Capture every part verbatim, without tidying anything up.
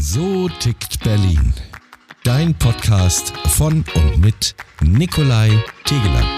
So tickt Berlin. Dein Podcast von und mit Nikolai Tegeler.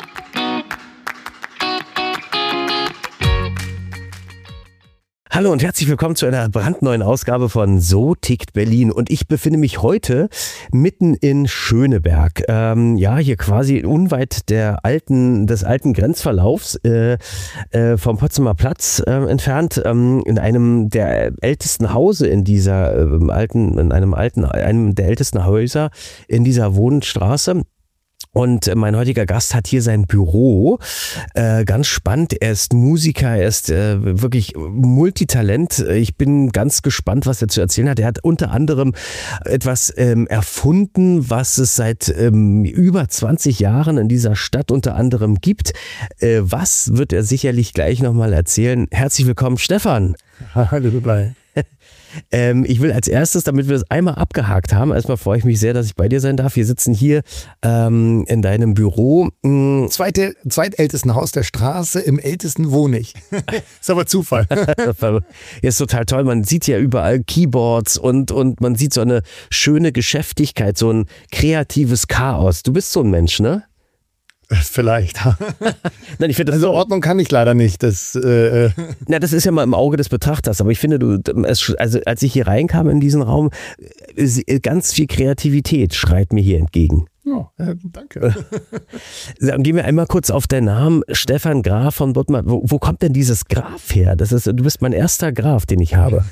Hallo und herzlich willkommen zu einer brandneuen Ausgabe von So tickt Berlin. Und ich befinde mich heute mitten in Schöneberg. Ähm, ja, hier quasi unweit der alten, des alten Grenzverlaufs äh, äh, vom Potsdamer Platz äh, entfernt, ähm, in einem der ältesten Hause in dieser äh, alten, in einem alten, einem der ältesten Häuser in dieser Wohnstraße. Und mein heutiger Gast hat hier sein Büro, äh, ganz spannend, er ist Musiker, er ist äh, wirklich Multitalent. Ich bin ganz gespannt, was er zu erzählen hat. Er hat unter anderem etwas ähm, erfunden, was es seit ähm, über zwanzig Jahren in dieser Stadt unter anderem gibt. Äh, was wird er sicherlich gleich nochmal erzählen. Herzlich willkommen, Stefan. Hallo, Nikolai. Ähm, ich will als erstes, damit wir das einmal abgehakt haben, erstmal freue ich mich sehr, dass ich bei dir sein darf. Wir sitzen hier ähm, in deinem Büro. Mhm. Zweite, zweitältesten Haus der Straße, im ältesten wohne ich. Ist aber Zufall. Ist total toll. Man sieht ja überall Keyboards und, und man sieht so eine schöne Geschäftigkeit, so ein kreatives Chaos. Du bist so ein Mensch, ne? Vielleicht. Nein, ich finde, das also Ordnung kann ich leider nicht. Das, äh Na, das ist ja mal im Auge des Betrachters, aber ich finde, du, also als ich hier reinkam in diesen Raum, ganz viel Kreativität schreit mir hier entgegen. Ja, äh, danke. Dann gehen wir einmal kurz auf deinen Namen, Stefan Graf von Bottmann. Wo, wo kommt denn dieses Graf her? Das ist, du bist mein erster Graf, den ich habe.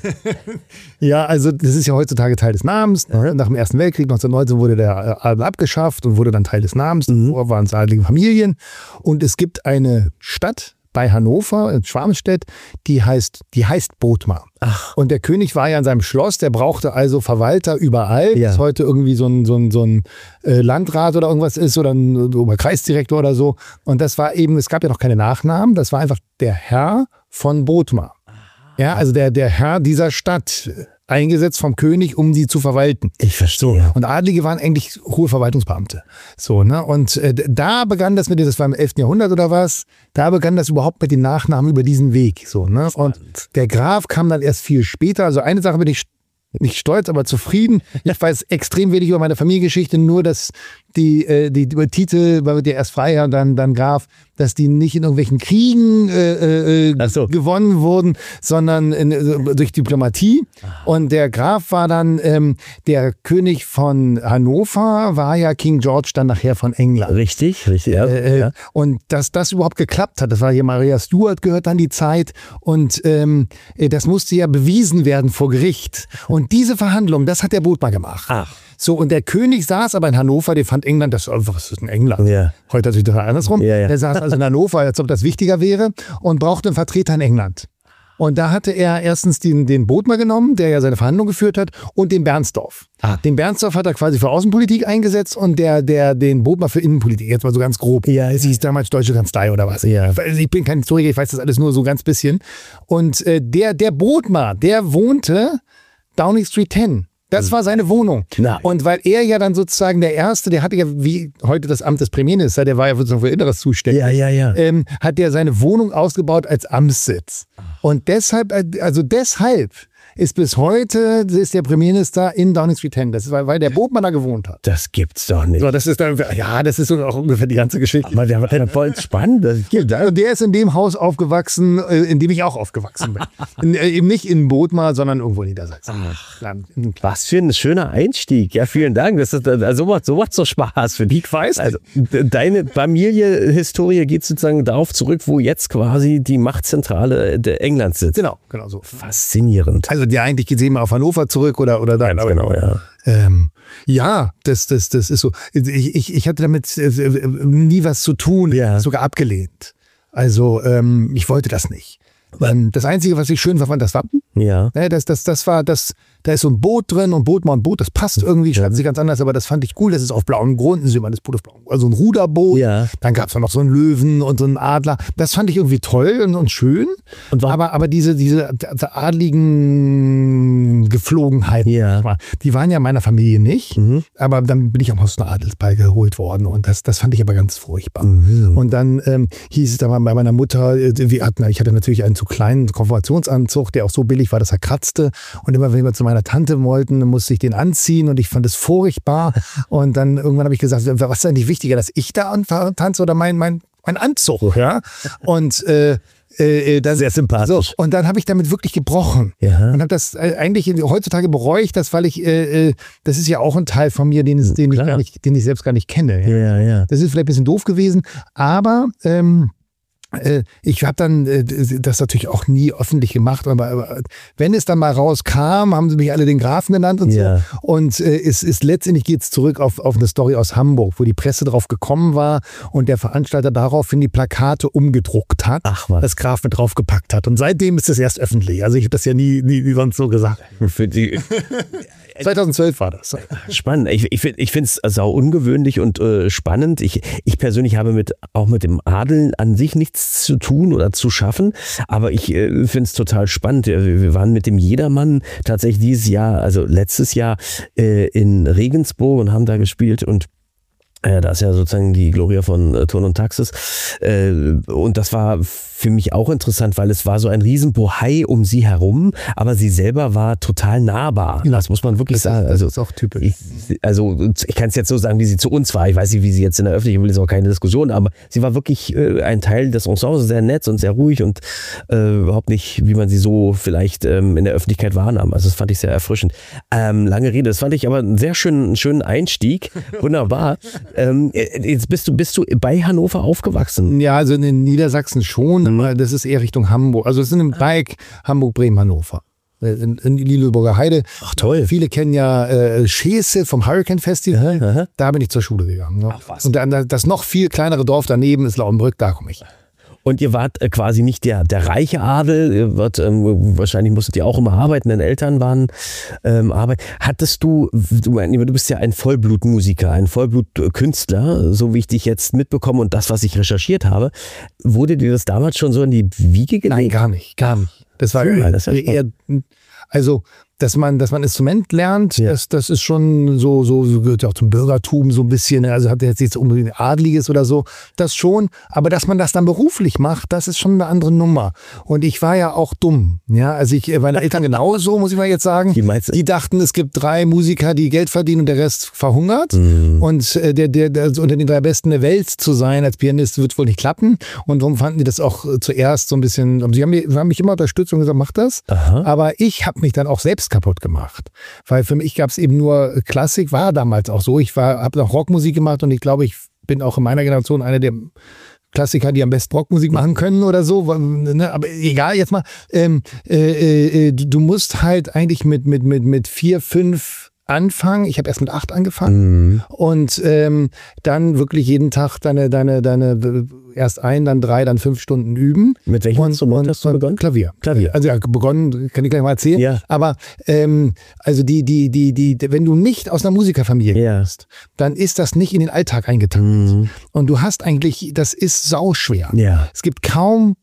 Ja, also das ist ja heutzutage Teil des Namens. Ja. Nach dem Ersten Weltkrieg neunzehnhundertneunzehn wurde der Adel abgeschafft und wurde dann Teil des Namens. Mhm. Davor waren es adlige Familien. Und es gibt eine Stadt bei Hannover, in Schwarmstedt, die heißt, die heißt Bothmar. Ach. Und der König war ja in seinem Schloss, der brauchte also Verwalter überall, ja. Bis heute irgendwie so ein, so ein, so ein äh, Landrat oder irgendwas ist oder ein Oberkreisdirektor oder so. Und das war eben, es gab ja noch keine Nachnamen, das war einfach der Herr von Bothmar. Ja, also der, der Herr dieser Stadt, eingesetzt vom König, um sie zu verwalten. Ich verstehe. So. Und Adlige waren eigentlich hohe Verwaltungsbeamte. So, ne? Und äh, da begann das mit, das war im elften Jahrhundert oder was, da begann das überhaupt mit den Nachnamen über diesen Weg. So, ne? Und der Graf kam dann erst viel später. Also eine Sache bin ich nicht stolz, aber zufrieden. Ich weiß extrem wenig über meine Familiengeschichte, nur dass die, äh, die, die Titel, weil der erst Freiherr und dann, dann Graf, dass die nicht in irgendwelchen Kriegen äh, äh, so. gewonnen wurden, sondern in, äh, durch Diplomatie. Und der Graf war dann, ähm, der König von Hannover war ja King George dann nachher von England. Richtig, richtig. Ja. Äh, ja. Und dass das überhaupt geklappt hat, das war hier Maria Stuart, gehört an die Zeit. Und ähm, das musste ja bewiesen werden vor Gericht. Und diese Verhandlung, das hat der Bothmar gemacht. Ach. So, und der König saß aber in Hannover, der fand England, das, was ist in England? Ja. Heute natürlich total andersrum. Ja, ja. Der saß also in Hannover, als ob das wichtiger wäre, und brauchte einen Vertreter in England. Und da hatte er erstens den, den Bothmar genommen, der ja seine Verhandlung geführt hat, und den Bernstorff. Ah. Den Bernstorff hat er quasi für Außenpolitik eingesetzt und der, der den Bothmar für Innenpolitik, jetzt mal so ganz grob. Ja, es hieß damals Deutsche Kanzlei oder was. Ja. Ich bin kein Historiker, ich weiß das alles nur so ganz bisschen. Und äh, der, der Bothmar, der wohnte Downing Street zehn. Das war seine Wohnung. Nein. Und weil er ja dann sozusagen der Erste, der hatte ja wie heute das Amt des Premierministers, der war ja für Inneres zuständig, ja, ja, ja. Ähm, hat der seine Wohnung ausgebaut als Amtssitz. Und deshalb, also deshalb ist bis heute ist der Premierminister in Downing Street zehn. Das ist, weil, weil der Bothmann da gewohnt hat. Das gibt's doch nicht. So, das ist dann, ja, das ist so auch ungefähr die ganze Geschichte. Aber der war voll spannend. Das gibt. Und der ist in dem Haus aufgewachsen, in dem ich auch aufgewachsen bin. in, eben nicht in Bothmar, sondern irgendwo in Niedersachsen. Ach, was für ein schöner Einstieg. Ja, vielen Dank. Das ist, also, so macht so macht so Spaß für dich. Ich weiß. Also, deine Familienhistorie geht sozusagen darauf zurück, wo jetzt quasi die Machtzentrale Englands sitzt. Genau, genau so. Faszinierend. Also die eigentlich gesehen mal auf Hannover zurück oder, oder da. Genau, genau, ja. Ähm, ja, das, das, das ist so. Ich, ich, ich hatte damit äh, nie was zu tun, ja. Sogar abgelehnt. Also ähm, ich wollte das nicht. Das Einzige, was ich schön fand, war das Wappen. Ja. Das, das, das war, das, da ist so ein Boot drin und Bothmar und Boot, das passt irgendwie, schreiben sie ganz anders, aber das fand ich cool, das ist auf blauem Grund, sieht man das Boot auf blauem, also ein Ruderboot. Ja. Dann gab es noch so einen Löwen und so einen Adler. Das fand ich irgendwie toll und, und schön. Und aber, aber diese, diese adligen Gepflogenheiten. Ja. Die waren ja in meiner Familie nicht, mhm. aber dann bin ich auch aus einer Adelsball geholt worden und das, das fand ich aber ganz furchtbar. Mhm. Und dann ähm, hieß es dann bei meiner Mutter, wir hatten, ich hatte natürlich einen zu kleinen Konfirmationsanzug, der auch so billig war, dass er kratzte und immer wenn wir zu meiner Tante wollten, musste ich den anziehen und ich fand es furchtbar und dann irgendwann habe ich gesagt, was ist eigentlich wichtiger, dass ich da tanze oder mein, mein, mein Anzug, ja? Und äh, Äh, dann, sehr sympathisch. So, und dann habe ich damit wirklich gebrochen. Ja. Und habe das äh, eigentlich, heutzutage bereue ich das, weil ich, äh, äh, das ist ja auch ein Teil von mir, den, es, den, ich, gar nicht, den ich selbst gar nicht kenne. Ja. Ja, ja. Das ist vielleicht ein bisschen doof gewesen, aber ähm, äh, ich habe dann äh, das natürlich auch nie öffentlich gemacht, aber, aber wenn es dann mal rauskam, haben sie mich alle den Grafen genannt und ja. so. Und äh, es ist letztendlich geht es zurück auf, auf eine Story aus Hamburg, wo die Presse drauf gekommen war und der Veranstalter daraufhin die Plakate umgedruckt hat, Ach, was. das Graf mit draufgepackt hat. Und seitdem ist es erst öffentlich. Also ich habe das ja nie, nie, nie sonst so gesagt. Für die zweitausendzwölf war das. Spannend. Ich, ich, ich finde es sau ungewöhnlich und äh, spannend. Ich, ich persönlich habe mit, auch mit dem Adel an sich nichts zu tun oder zu schaffen, aber ich äh, finde es total spannend. Wir waren mit dem Jedermann tatsächlich dieses Jahr, also letztes Jahr äh, in Regensburg und haben da gespielt und Äh, da ist ja sozusagen die Gloria von äh, Turn und Taxis. Äh, und das war für mich auch interessant, weil es war so ein Riesenbohai um sie herum, aber sie selber war total nahbar. Ja, das muss man wirklich das sagen. Ist, das also, ist auch typisch. Ich, also ich kann es jetzt so sagen, wie sie zu uns war. Ich weiß nicht, wie sie jetzt in der Öffentlichkeit, will jetzt auch keine Diskussion, aber sie war wirklich äh, ein Teil des Ensembles, sehr nett und sehr ruhig und äh, überhaupt nicht, wie man sie so vielleicht ähm, in der Öffentlichkeit wahrnahm. Also das fand ich sehr erfrischend. Ähm, lange Rede, das fand ich aber einen sehr schönen, schönen Einstieg. Wunderbar. Ähm, jetzt bist du, bist du bei Hannover aufgewachsen? Ja, also in Niedersachsen schon, mhm. aber das ist eher Richtung Hamburg. Also es sind im Dreieck Hamburg, Bremen, Hannover. In, in die Lüneburger Heide. Ach toll. Viele kennen ja äh, Schese vom Hurricane Festival. Aha, aha. Da bin ich zur Schule gegangen. Ja. Ach, was. Und dann, das noch viel kleinere Dorf daneben ist Lauenbrück, da komme ich. Und ihr wart äh, quasi nicht der, der reiche Adel, ihr wart, ähm, wahrscheinlich musstet ihr auch immer arbeiten, deine Eltern waren ähm, arbeiten. Hattest du, du, du bist ja ein Vollblutmusiker, ein Vollblutkünstler, so wie ich dich jetzt mitbekomme und das, was ich recherchiert habe. Wurde dir das damals schon so in die Wiege gelegt? Nein, gar nicht, gar nicht. Das war ja, das eher, also dass man, dass man Instrument lernt, ja. das, das ist schon so, so, so gehört ja auch zum Bürgertum so ein bisschen, also hat jetzt nichts unbedingt Adliges oder so, das schon, aber dass man das dann beruflich macht, das ist schon eine andere Nummer. Und ich war ja auch dumm, ja, also ich, meine Eltern genauso, muss ich mal jetzt sagen, die, meinst du? Die dachten, es gibt drei Musiker, die Geld verdienen und der Rest verhungert mhm. und äh, der, der, der also unter den drei Besten der Welt zu sein als Pianist wird wohl nicht klappen und darum fanden die das auch zuerst so ein bisschen, sie haben mich, haben mich immer unterstützt und gesagt, mach das, Aha. aber ich habe mich dann auch selbst kaputt gemacht. Weil für mich gab es eben nur Klassik, war damals auch so. Ich habe noch Rockmusik gemacht und ich glaube, ich bin auch in meiner Generation einer der Klassiker, die am besten Rockmusik machen können oder so. Aber egal, jetzt mal. Ähm, äh, äh, du musst halt eigentlich mit, mit, mit, mit vier, fünf anfangen. Ich habe erst mit acht angefangen mhm. und ähm, dann wirklich jeden Tag deine, deine, deine erst ein, dann drei, dann fünf Stunden üben. Mit welchem Instrument hast du begonnen? Klavier. Klavier. Also ja, begonnen, kann ich gleich mal erzählen. Ja. Aber ähm, also die, die, die, die, wenn du nicht aus einer Musikerfamilie ja. bist, dann ist das nicht in den Alltag eingetaktet. Mhm. Und du hast eigentlich, das ist sauschwer. Ja. Es gibt kaum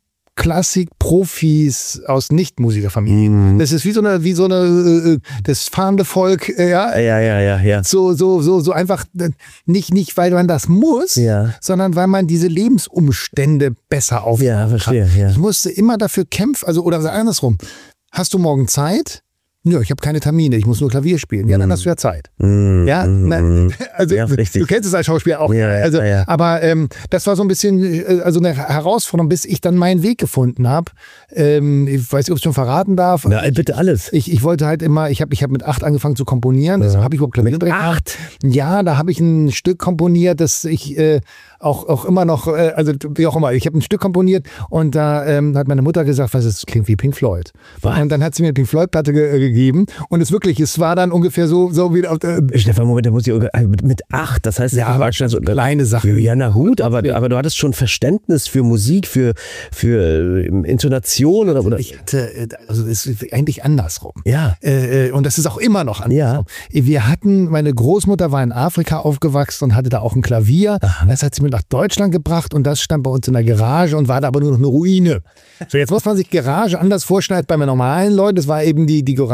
Klassik-Profis aus Nicht-Musikerfamilien. Mhm. Das ist wie so eine, wie so eine, äh, das fahrende Volk, äh, ja. Ja, ja, ja, ja. So, so, so, so einfach, nicht, nicht, weil man das muss, ja. sondern weil man diese Lebensumstände besser aufbauen ja, verstehe, kann. Ja. Ich musste immer dafür kämpfen, also, oder andersrum. Hast du morgen Zeit? Nö, ich habe keine Termine, ich muss nur Klavier spielen. Ja, dann hast du ja Zeit. Mm, ja, mm, na, also ja, du kennst es als Schauspieler auch. Ja, also, ja, ja. Aber ähm, das war so ein bisschen, also eine Herausforderung, bis ich dann meinen Weg gefunden habe. Ähm, ich weiß nicht, ob ich es schon verraten darf. Na, bitte alles. Ich, ich wollte halt immer, ich habe ich hab mit acht angefangen zu komponieren. Das ja. habe ich überhaupt Klavier mit acht? Ja, da habe ich ein Stück komponiert, das ich äh, auch, auch immer noch, äh, also wie auch immer, ich habe ein Stück komponiert und da ähm, hat meine Mutter gesagt, was ist, das klingt wie Pink Floyd. Was? Und dann hat sie mir eine Pink Floyd Platte ge gegeben und es wirklich, es war dann ungefähr so, so wie auf der... Stefan, Moment, da muss ich mit acht, das heißt, ja, war schon so eine kleine Sache. Ja, na gut, aber, aber du hattest schon Verständnis für Musik, für, für Intonation oder, oder? Ich hatte, also es ist eigentlich andersrum. Ja. Äh, und das ist auch immer noch andersrum. Ja. Wir hatten, meine Großmutter war in Afrika aufgewachsen und hatte da auch ein Klavier. Aha. Das hat sie mir nach Deutschland gebracht und das stand bei uns in der Garage und war da aber nur noch eine Ruine. So, jetzt muss man sich Garage anders vorstellen als bei normalen Leuten. Das war eben die, die Garage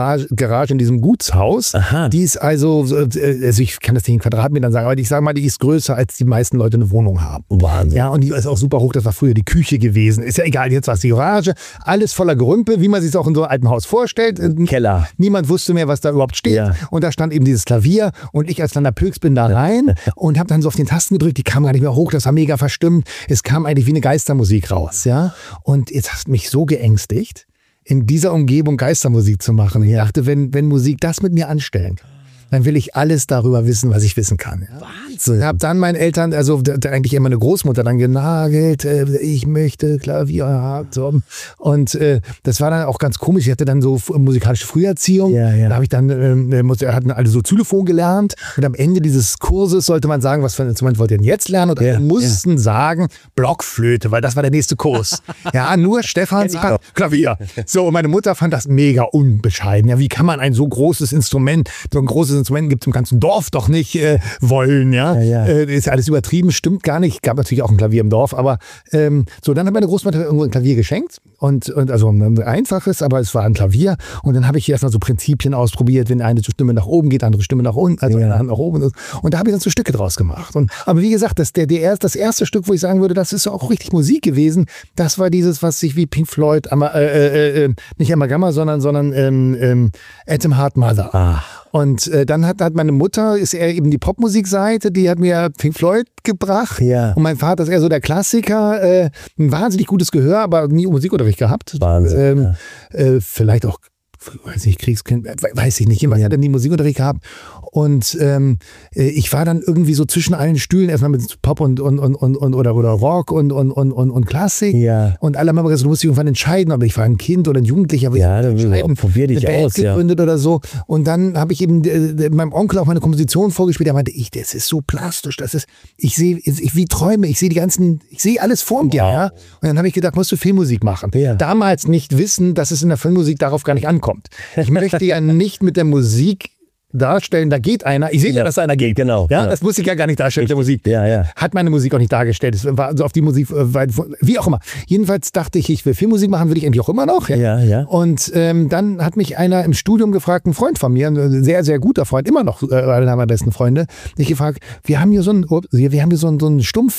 Garage, Garage in diesem Gutshaus. Aha. Die ist also, also ich kann das nicht in Quadratmetern sagen, aber ich sage mal, die ist größer, als die meisten Leute eine Wohnung haben. Wahnsinn. Ja, und die ist auch super hoch, das war früher die Küche gewesen. Ist ja egal, jetzt war es die Garage, alles voller Gerümpel, wie man sich es auch in so einem alten Haus vorstellt. Keller. Niemand wusste mehr, was da überhaupt steht. Ja. Und da stand eben dieses Klavier und ich als kleiner Pöks bin da rein und habe dann so auf den Tasten gedrückt, die kam gar nicht mehr hoch, das war mega verstimmt. Es kam eigentlich wie eine Geistermusik raus, ja. Und jetzt hast du mich so geängstigt, in dieser Umgebung Geistermusik zu machen. Ich dachte, wenn, wenn Musik das mit mir anstellen kann, dann will ich alles darüber wissen, was ich wissen kann. Ja. Wahnsinn. Ich habe dann meinen Eltern, also da, eigentlich immer eine Großmutter, dann genagelt, äh, ich möchte Klavier haben. So. Und äh, das war dann auch ganz komisch. Ich hatte dann so musikalische Früherziehung. Ja, ja. Da habe ich dann, äh, musste, hatten alle so Xylophon gelernt. Und am Ende dieses Kurses sollte man sagen, was für ein Instrument wollt ihr denn jetzt lernen? Und ja, wir mussten ja. sagen, Blockflöte, weil das war der nächste Kurs. Ja, nur Stefan sagt Klavier. So, und meine Mutter fand das mega unbescheiden. Ja, wie kann man ein so großes Instrument, so ein großes Instrument gibt es im ganzen Dorf doch nicht äh, wollen, ja. ja, ja. Äh, ist ja alles übertrieben, stimmt gar nicht. Gab natürlich auch ein Klavier im Dorf, aber ähm, so, dann hat meine Großmutter irgendwo ein Klavier geschenkt und, und also ein einfaches, aber es war ein Klavier und dann habe ich erstmal so Prinzipien ausprobiert, wenn eine Stimme nach oben geht, andere Stimme nach unten, also ja. eine Hand nach oben und, und da habe ich dann so Stücke draus gemacht. Und, aber wie gesagt, das, der, der, das erste Stück, wo ich sagen würde, das ist auch richtig Musik gewesen, das war dieses, was sich wie Pink Floyd, äh, äh, äh, nicht Amalgama, sondern, sondern ähm, ähm, Atom Heart Mother. Ah. Und äh, dann hat, hat meine Mutter, ist eher eben die Popmusikseite, die hat mir Pink Floyd gebracht. Ja. Und mein Vater ist eher so der Klassiker. Äh, ein wahnsinnig gutes Gehör, aber nie Musikunterricht gehabt. Wahnsinn. Ähm, ja. äh, vielleicht auch, weiß nicht, Kriegskind, weiß ich nicht, jemand hat dann nie Musikunterricht gehabt. Und ähm, ich war dann irgendwie so zwischen allen Stühlen, erstmal mit Pop und, und, und, und oder, oder Rock und, und, und, und, und Klassik. Ja. Und alle haben immer gesagt, du musst dich irgendwann entscheiden, ob ich war ein Kind oder ein Jugendlicher. Ja, dann probier dich eine aus. Band gegründet ja. oder so. Und dann habe ich eben äh, meinem Onkel auch meine Komposition vorgespielt. Er meinte, ich, das ist so plastisch, das ist, ich sehe, ich wie Träume, ich sehe die ganzen, ich sehe alles vor mir. Wow. Ja? Und dann habe ich gedacht, musst du Filmmusik machen. Ja. Damals nicht wissen, dass es in der Filmmusik darauf gar nicht ankommt. Ich möchte ja nicht mit der Musik darstellen, da geht einer. Ich sehe ja, dass da einer geht. Genau. Ja, genau. Das muss ich ja gar nicht darstellen mit der Musik. Ja, ja. Hat meine Musik auch nicht dargestellt. Es war also auf die Musik, wie auch immer. Jedenfalls dachte ich, ich will Filmmusik machen, will ich eigentlich auch immer noch. Ja, ja. ja. Und ähm, dann hat mich einer im Studium gefragt, ein Freund von mir, ein sehr, sehr guter Freund, immer noch äh, einer meiner besten Freunde, mich gefragt, wir haben hier so ein, wir haben hier so ein, so ein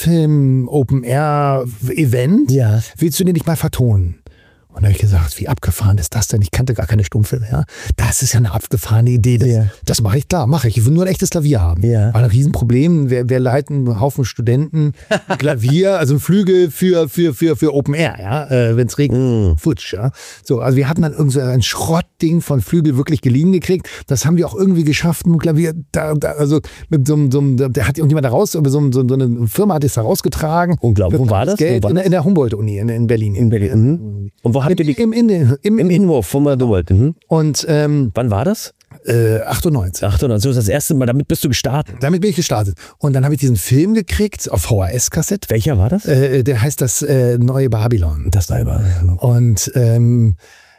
Stummfilm-Open-Air-Event. Ja. Willst du den nicht mal vertonen? Und da habe ich gesagt, wie abgefahren ist das denn? Ich kannte gar keine Stummfilme. Ja? Das ist ja eine abgefahrene Idee. Das, ja. das mache ich, klar, mache ich. Ich will nur ein echtes Klavier haben. Ja. War ein Riesenproblem. Wir, wir leiten einen Haufen Studenten Klavier, also ein Flügel für, für, für, für Open Air, ja? äh, wenn es regnet. Mm. Futsch. Ja? So, also wir hatten dann irgend so ein Schrottding von Flügel wirklich geliehen gekriegt. Das haben wir auch irgendwie geschafft mit dem Klavier. Da, da, also mit so einem, so einem, der hat irgendjemand da raus, so, so, so eine Firma hat es da rausgetragen. Unglaublich. Wo war das? Geld Wo war in, in der Humboldt-Uni in, in Berlin. In Berlin. Mhm. Und wo habt ihr die? Im, im, im, Im, im Innenhof von Humboldt. Mhm. Und ähm, wann war das? Äh, achtundneunzig. achtundneunzig, so ist das erste Mal, damit bist du gestartet. Damit bin ich gestartet. Und dann habe ich diesen Film gekriegt auf V H S-Kassette. Welcher war das? Äh, der heißt das äh, Neue Babylon. Das neue Babylon. Und ähm,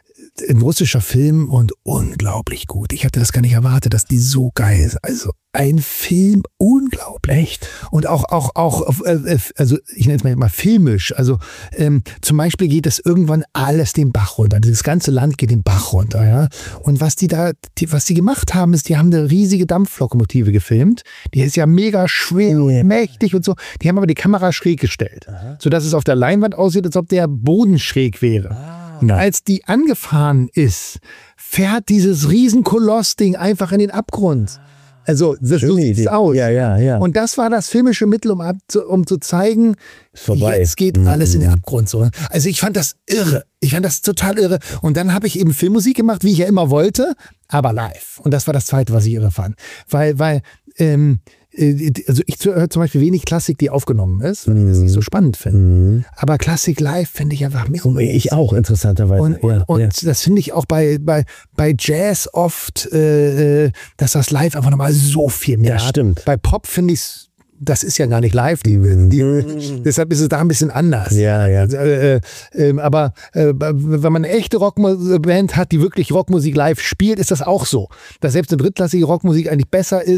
ein russischer Film und unglaublich gut. Ich hatte das gar nicht erwartet, dass die so geil ist. Also ein Film, unglaublich. Echt? Und auch, auch, auch, also ich nenne es mal, mal filmisch. Also ähm, zum Beispiel geht das irgendwann alles den Bach runter. Das ganze Land geht den Bach runter. Ja? Und was die da, die, was die gemacht haben, ist, die haben eine riesige Dampflokomotive gefilmt. Die ist ja mega schwer und mächtig und so. Die haben aber die Kamera schräg gestellt, aha, sodass es auf der Leinwand aussieht, als ob der Boden schräg wäre. Ah. Und als die angefahren ist, fährt dieses Riesenkoloss-Ding einfach in den Abgrund. Also, das so sieht es aus. Ja, ja, ja. Und das war das filmische Mittel, um, ab, um zu zeigen, ist vorbei. Jetzt geht alles in den Abgrund. So. Also ich fand das irre. Ich fand das total irre. Und dann habe ich eben Filmmusik gemacht, wie ich ja immer wollte, aber live. Und das war das Zweite, was ich irre fand. Weil, weil ähm, also ich höre zum Beispiel wenig Klassik, die aufgenommen ist, weil ich das nicht so spannend finde. Mhm. Aber Klassik live finde ich einfach mega. Ich auch, interessanterweise. Und, ja, und ja. das finde ich auch bei, bei, bei Jazz oft, äh, dass das live einfach nochmal so viel mehr ja, hat. Stimmt. Bei Pop finde ich es, das ist ja gar nicht live, die, die, mhm. deshalb ist es da ein bisschen anders. Ja, ja. Äh, äh, aber äh, wenn man eine echte Rockband hat, die wirklich Rockmusik live spielt, ist das auch so. Dass selbst eine drittklassige Rockmusik eigentlich besser ist,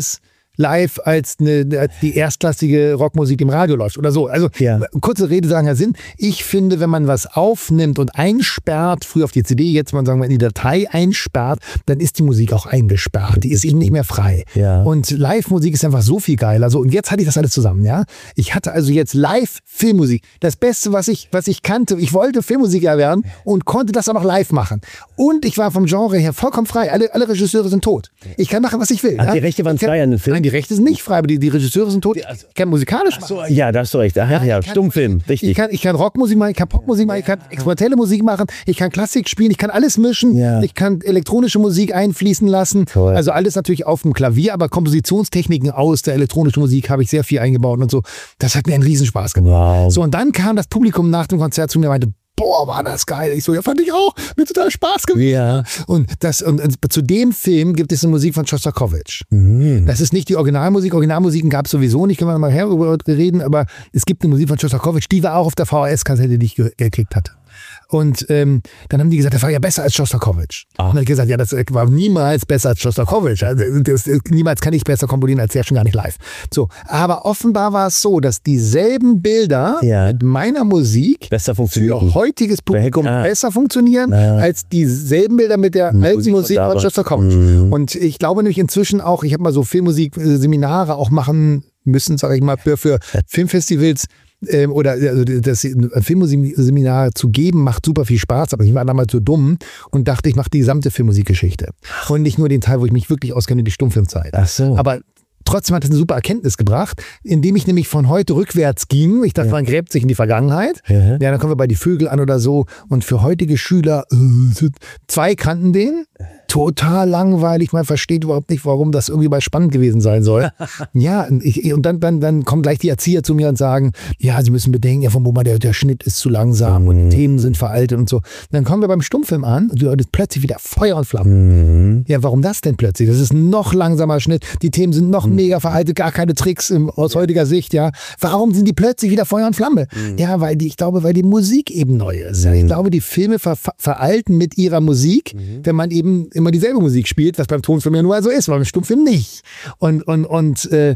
live als, eine, als die erstklassige Rockmusik, die im Radio läuft oder so. Also Ja. kurze Rede, langer Sinn. Ich finde, wenn man was aufnimmt und einsperrt, früher auf die C D, jetzt mal sagen wir in die Datei einsperrt, dann ist die Musik auch eingesperrt. Die ist eben nicht mehr frei. Ja. Und Live-Musik ist einfach so viel geiler. So, und jetzt hatte ich das alles zusammen, ja. Ich hatte also jetzt Live-Filmmusik. Das Beste, was ich, was ich kannte. Ich wollte Filmmusiker werden und konnte das auch noch live machen. Und ich war vom Genre her vollkommen frei. Alle, alle Regisseure sind tot. Ich kann machen, was ich will. Ach, ja? die Rechte waren Ich kann- frei an den Film? Nein, die Rechte sind nicht frei, aber die, die Regisseure sind tot. Ich kann musikalisch machen. Ja, da hast du recht. Ach ja, ja, Ich kann- Stummfilm, richtig. Ich kann, ich kann Rockmusik machen, ich kann Popmusik machen, ich kann experimentelle Musik machen, ich kann Klassik spielen, ich kann alles mischen, Ja. ich kann elektronische Musik einfließen lassen. Toll. Also alles natürlich auf dem Klavier, aber Kompositionstechniken aus der elektronischen Musik habe ich sehr viel eingebaut und so. Das hat mir einen Riesenspaß gemacht. Wow. So, und dann kam das Publikum nach dem Konzert zu mir und meinte, boah, war das geil. Ich so, ja, fand ich auch. Mir total Spaß gemacht. Ja. Und, das, und, und zu dem Film gibt es eine Musik von Schostakowitsch. Mhm. Das ist nicht die Originalmusik. Originalmusiken gab es sowieso nicht, können wir mal herüber reden, aber es gibt eine Musik von Schostakowitsch, die war auch auf der V H S-Kassette, die ich ge geklickt hatte. Und ähm, dann haben die gesagt, das war ja besser als Schostakowitsch. Ah. Und dann habe ich gesagt, ja, das war niemals besser als Schostakowitsch. Also, das, niemals kann ich besser komponieren als der, schon gar nicht live. So, aber offenbar war es so, dass dieselben Bilder Ja. mit meiner Musik Besser für funktioniert. heutiges Publikum Ah. besser funktionieren Ja. als dieselben Bilder mit der alten Musik Musik von von damals. Schostakowitsch. Mhm. Und ich glaube nämlich inzwischen auch, ich habe mal so Filmmusik-Seminare auch machen müssen, sage ich mal, für, für Filmfestivals. Ähm, oder also das Filmmusikseminar zu geben, macht super viel Spaß, aber ich war damals so dumm und dachte, ich mache die gesamte Filmmusikgeschichte. Und nicht nur den Teil, wo ich mich wirklich auskenne, die Stummfilmzeit. Ach so. Aber trotzdem hat es eine super Erkenntnis gebracht, indem ich nämlich von heute rückwärts ging. Ich dachte, man gräbt sich in die Vergangenheit. Ja. Ja, dann kommen wir bei die Vögel an oder so. Und für heutige Schüler, äh, zwei kannten den. Total langweilig, man versteht überhaupt nicht, warum das irgendwie mal spannend gewesen sein soll. Ja, und, ich, und dann, dann, dann kommen gleich die Erzieher zu mir und sagen, ja, sie müssen bedenken, ja, von wo man der, der Schnitt ist zu langsam und die Themen sind veraltet und so. Dann kommen wir beim Stummfilm an und du hörst plötzlich wieder Feuer und Flammen. Mhm. Ja, warum das denn plötzlich? Das ist ein noch langsamer Schnitt, die Themen sind noch mega veraltet, gar keine Tricks im, aus heutiger Sicht, ja. Warum sind die plötzlich wieder Feuer und Flamme? Ja, weil die, ich glaube, weil die Musik eben neu ist. Ja. Ich glaube, die Filme ver, ver, veralten mit ihrer Musik, wenn man eben immer dieselbe Musik spielt, was beim Tonfilm ja nur so ist, beim Stummfilm nicht. Und, und, und äh,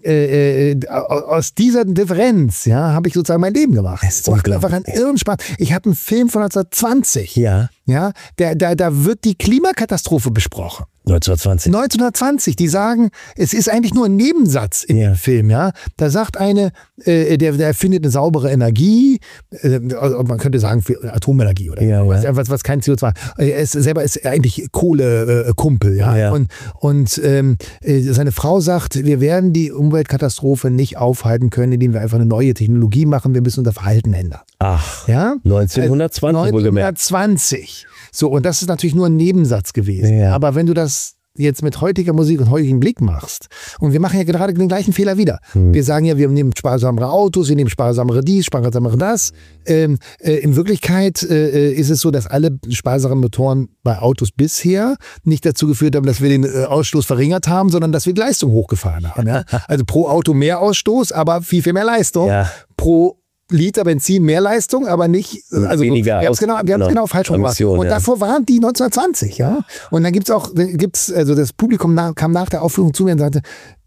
äh, äh, aus dieser Differenz, ja, habe ich sozusagen mein Leben gemacht. Das ist Und unglaublich. einfach einen irren Spaß. Ich habe einen Film von neunzehnhundertzwanzig. Ja. Ja, da, da, da wird die Klimakatastrophe besprochen. neunzehnhundertzwanzig. neunzehnhundertzwanzig, die sagen, es ist eigentlich nur ein Nebensatz im Ja. Film, ja. Da sagt eine, äh, der, der findet eine saubere Energie, äh, also man könnte sagen für Atomenergie oder Ja, was, ja. was, was kein C O zwei. Er ist selber ist eigentlich Kohlekumpel, ja. Ja. Und, und ähm, äh, seine Frau sagt, wir werden die Umweltkatastrophe nicht aufhalten können, indem wir einfach eine neue Technologie machen, wir müssen unser Verhalten ändern. Ach, Ja? neunzehnhundertzwanzig wohlgemerkt. neunzehnhundertzwanzig. So, und das ist natürlich nur ein Nebensatz gewesen. Ja. Aber wenn du das jetzt mit heutiger Musik und heutigem Blick machst, und wir machen ja gerade den gleichen Fehler wieder. Hm. Wir sagen ja, wir nehmen sparsamere Autos, wir nehmen sparsamere dies, sparsamere das. Ähm, äh, in Wirklichkeit äh, ist es so, dass alle sparsamen Motoren bei Autos bisher nicht dazu geführt haben, dass wir den äh, Ausstoß verringert haben, sondern dass wir die Leistung hochgefahren haben. Ja? Also pro Auto mehr Ausstoß, aber viel, viel mehr Leistung. Ja. Pro Liter Benzin mehr Leistung, aber nicht, also Weniger wir haben es Aus- genau, wir haben's genau, genau falsch gemacht. Emission, Und ja. davor waren die neunzehnhundertzwanzig, ja. Und dann gibt's auch, gibt's, also das Publikum nach, kam nach der Aufführung zu mir und sagte,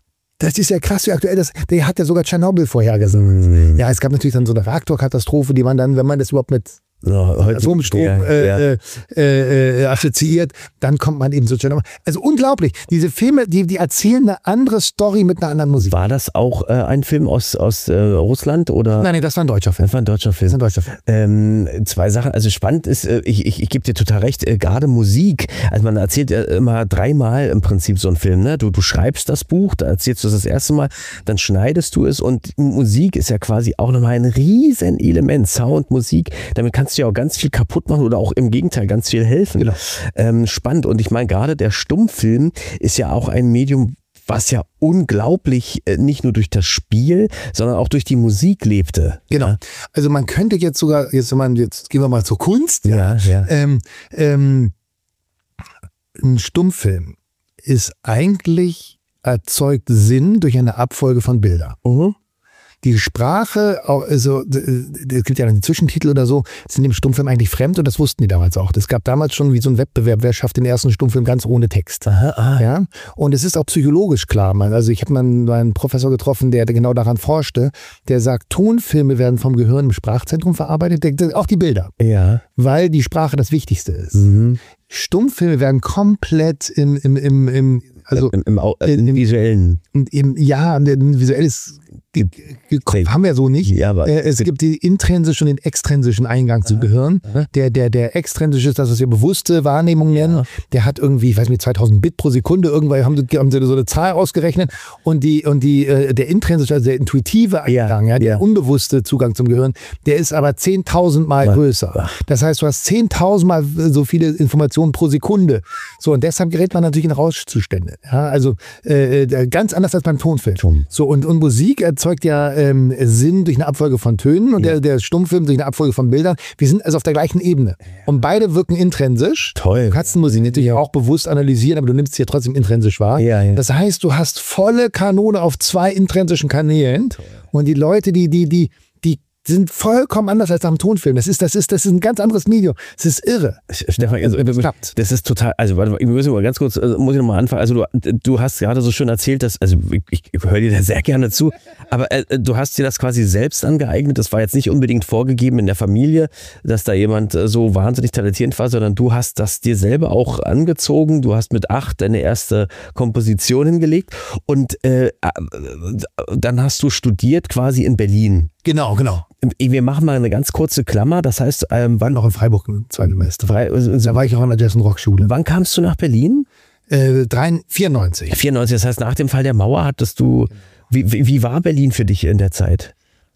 das ist ja krass, wie aktuell das, der hat ja sogar Tschernobyl vorhergesagt. Mhm. Ja, es gab natürlich dann so eine Reaktorkatastrophe, die man dann, wenn man das überhaupt mit Ja, heute- Atomstrom ja, äh, ja. äh, äh, äh, assoziiert, dann kommt man eben so Tschernobyl. Also unglaublich. Diese Filme, die, die erzählen eine andere Story mit einer anderen Musik. War das auch äh, ein Film aus, aus äh, Russland oder? Nein, nee, das war ein deutscher Film. Das war ein deutscher Das Film. ist ein deutscher Film. Ähm, zwei Sachen, also spannend ist, äh, ich, ich, ich gebe dir total recht, äh, gerade Musik, also man erzählt ja immer dreimal im Prinzip so einen Film, ne? Du, du schreibst das Buch, da erzählst du es das erste Mal, dann schneidest du es und Musik ist ja quasi auch nochmal ein riesen Element, Sound, Musik, damit kannst du ja auch ganz viel kaputt machen oder auch im Gegenteil ganz viel helfen. Genau. Ähm, spannend und ich meine gerade der Stummfilm ist ja auch ein Medium, was ja unglaublich äh, nicht nur durch das Spiel, sondern auch durch die Musik lebte. Genau. Also man könnte jetzt sogar, jetzt, wenn man, jetzt gehen wir mal zur Kunst. Ja, ja. Ähm, ähm, ein Stummfilm ist eigentlich erzeugt Sinn durch eine Abfolge von Bildern. Mhm. die Sprache, also es gibt ja einen Zwischentitel oder so, sind dem Stummfilm eigentlich fremd und das wussten die damals auch. Es gab damals schon wie so ein Wettbewerb, wer schafft den ersten Stummfilm ganz ohne Text. Aha, ah. Ja? Und es ist auch psychologisch klar. Also ich habe mal einen Professor getroffen, der genau daran forschte, der sagt, Tonfilme werden vom Gehirn im Sprachzentrum verarbeitet, auch die Bilder, ja. weil die Sprache das Wichtigste ist. Mhm. Stummfilme werden komplett im, im, im, im also Im, im, im, im visuellen. Und eben, ja, ein visuelles Kopf haben wir so nicht. Ja, aber es gibt die intrinsischen und den extrinsischen Eingang zum Gehirn. Der, der, der extrinsische ist das, was wir bewusste Wahrnehmung nennen. Ja. Der hat irgendwie, ich weiß nicht, zweitausend Bit pro Sekunde. Irgendwann haben sie, haben sie so eine Zahl ausgerechnet. Und die, und die, der intrinsische, also der intuitive Eingang, ja, ja der ja. unbewusste Zugang zum Gehirn, der ist aber zehntausend Mal größer. Das heißt, du hast zehntausend Mal so viele Informationen pro Sekunde. So, und deshalb gerät man natürlich in Rauschzustände. Ja, also äh, ganz anders als beim Tonfilm. Schon. So, und, und Musik erzeugt ja ähm, Sinn durch eine Abfolge von Tönen und ja. der, der Stummfilm durch eine Abfolge von Bildern. Wir sind also auf der gleichen Ebene. Und beide wirken intrinsisch. Toll. Du kannst die Musik natürlich auch bewusst analysieren, aber du nimmst sie ja trotzdem intrinsisch wahr. Ja, ja. Das heißt, du hast volle Kanone auf zwei intrinsischen Kanälen. Toll. Und die Leute, die, die, die, die sind vollkommen anders als am Tonfilm. Das ist, das ist, das ist ein ganz anderes Medium. Das ist irre. Stefan, also, das, das ist total, also warte mal, wir müssen mal ganz kurz, also, muss ich nochmal anfangen. Also du, du hast gerade so schön erzählt, dass, also ich, ich höre dir da sehr gerne zu, aber äh, du hast dir das quasi selbst angeeignet. Das war jetzt nicht unbedingt vorgegeben in der Familie, dass da jemand so wahnsinnig talentiert war, sondern du hast das dir selber auch angezogen. Du hast mit acht deine erste Komposition hingelegt und äh, dann hast du studiert quasi in Berlin. Genau, genau. Wir machen mal eine ganz kurze Klammer. Das heißt, ähm, wann noch in Freiburg im zweiten Semester. Frei, also, da war ich auch an der Jazz- und Rockschule. Wann kamst du nach Berlin? Äh, vierundneunzig. vierundneunzig, das heißt, nach dem Fall der Mauer hattest du. Wie, wie, wie war Berlin für dich in der Zeit?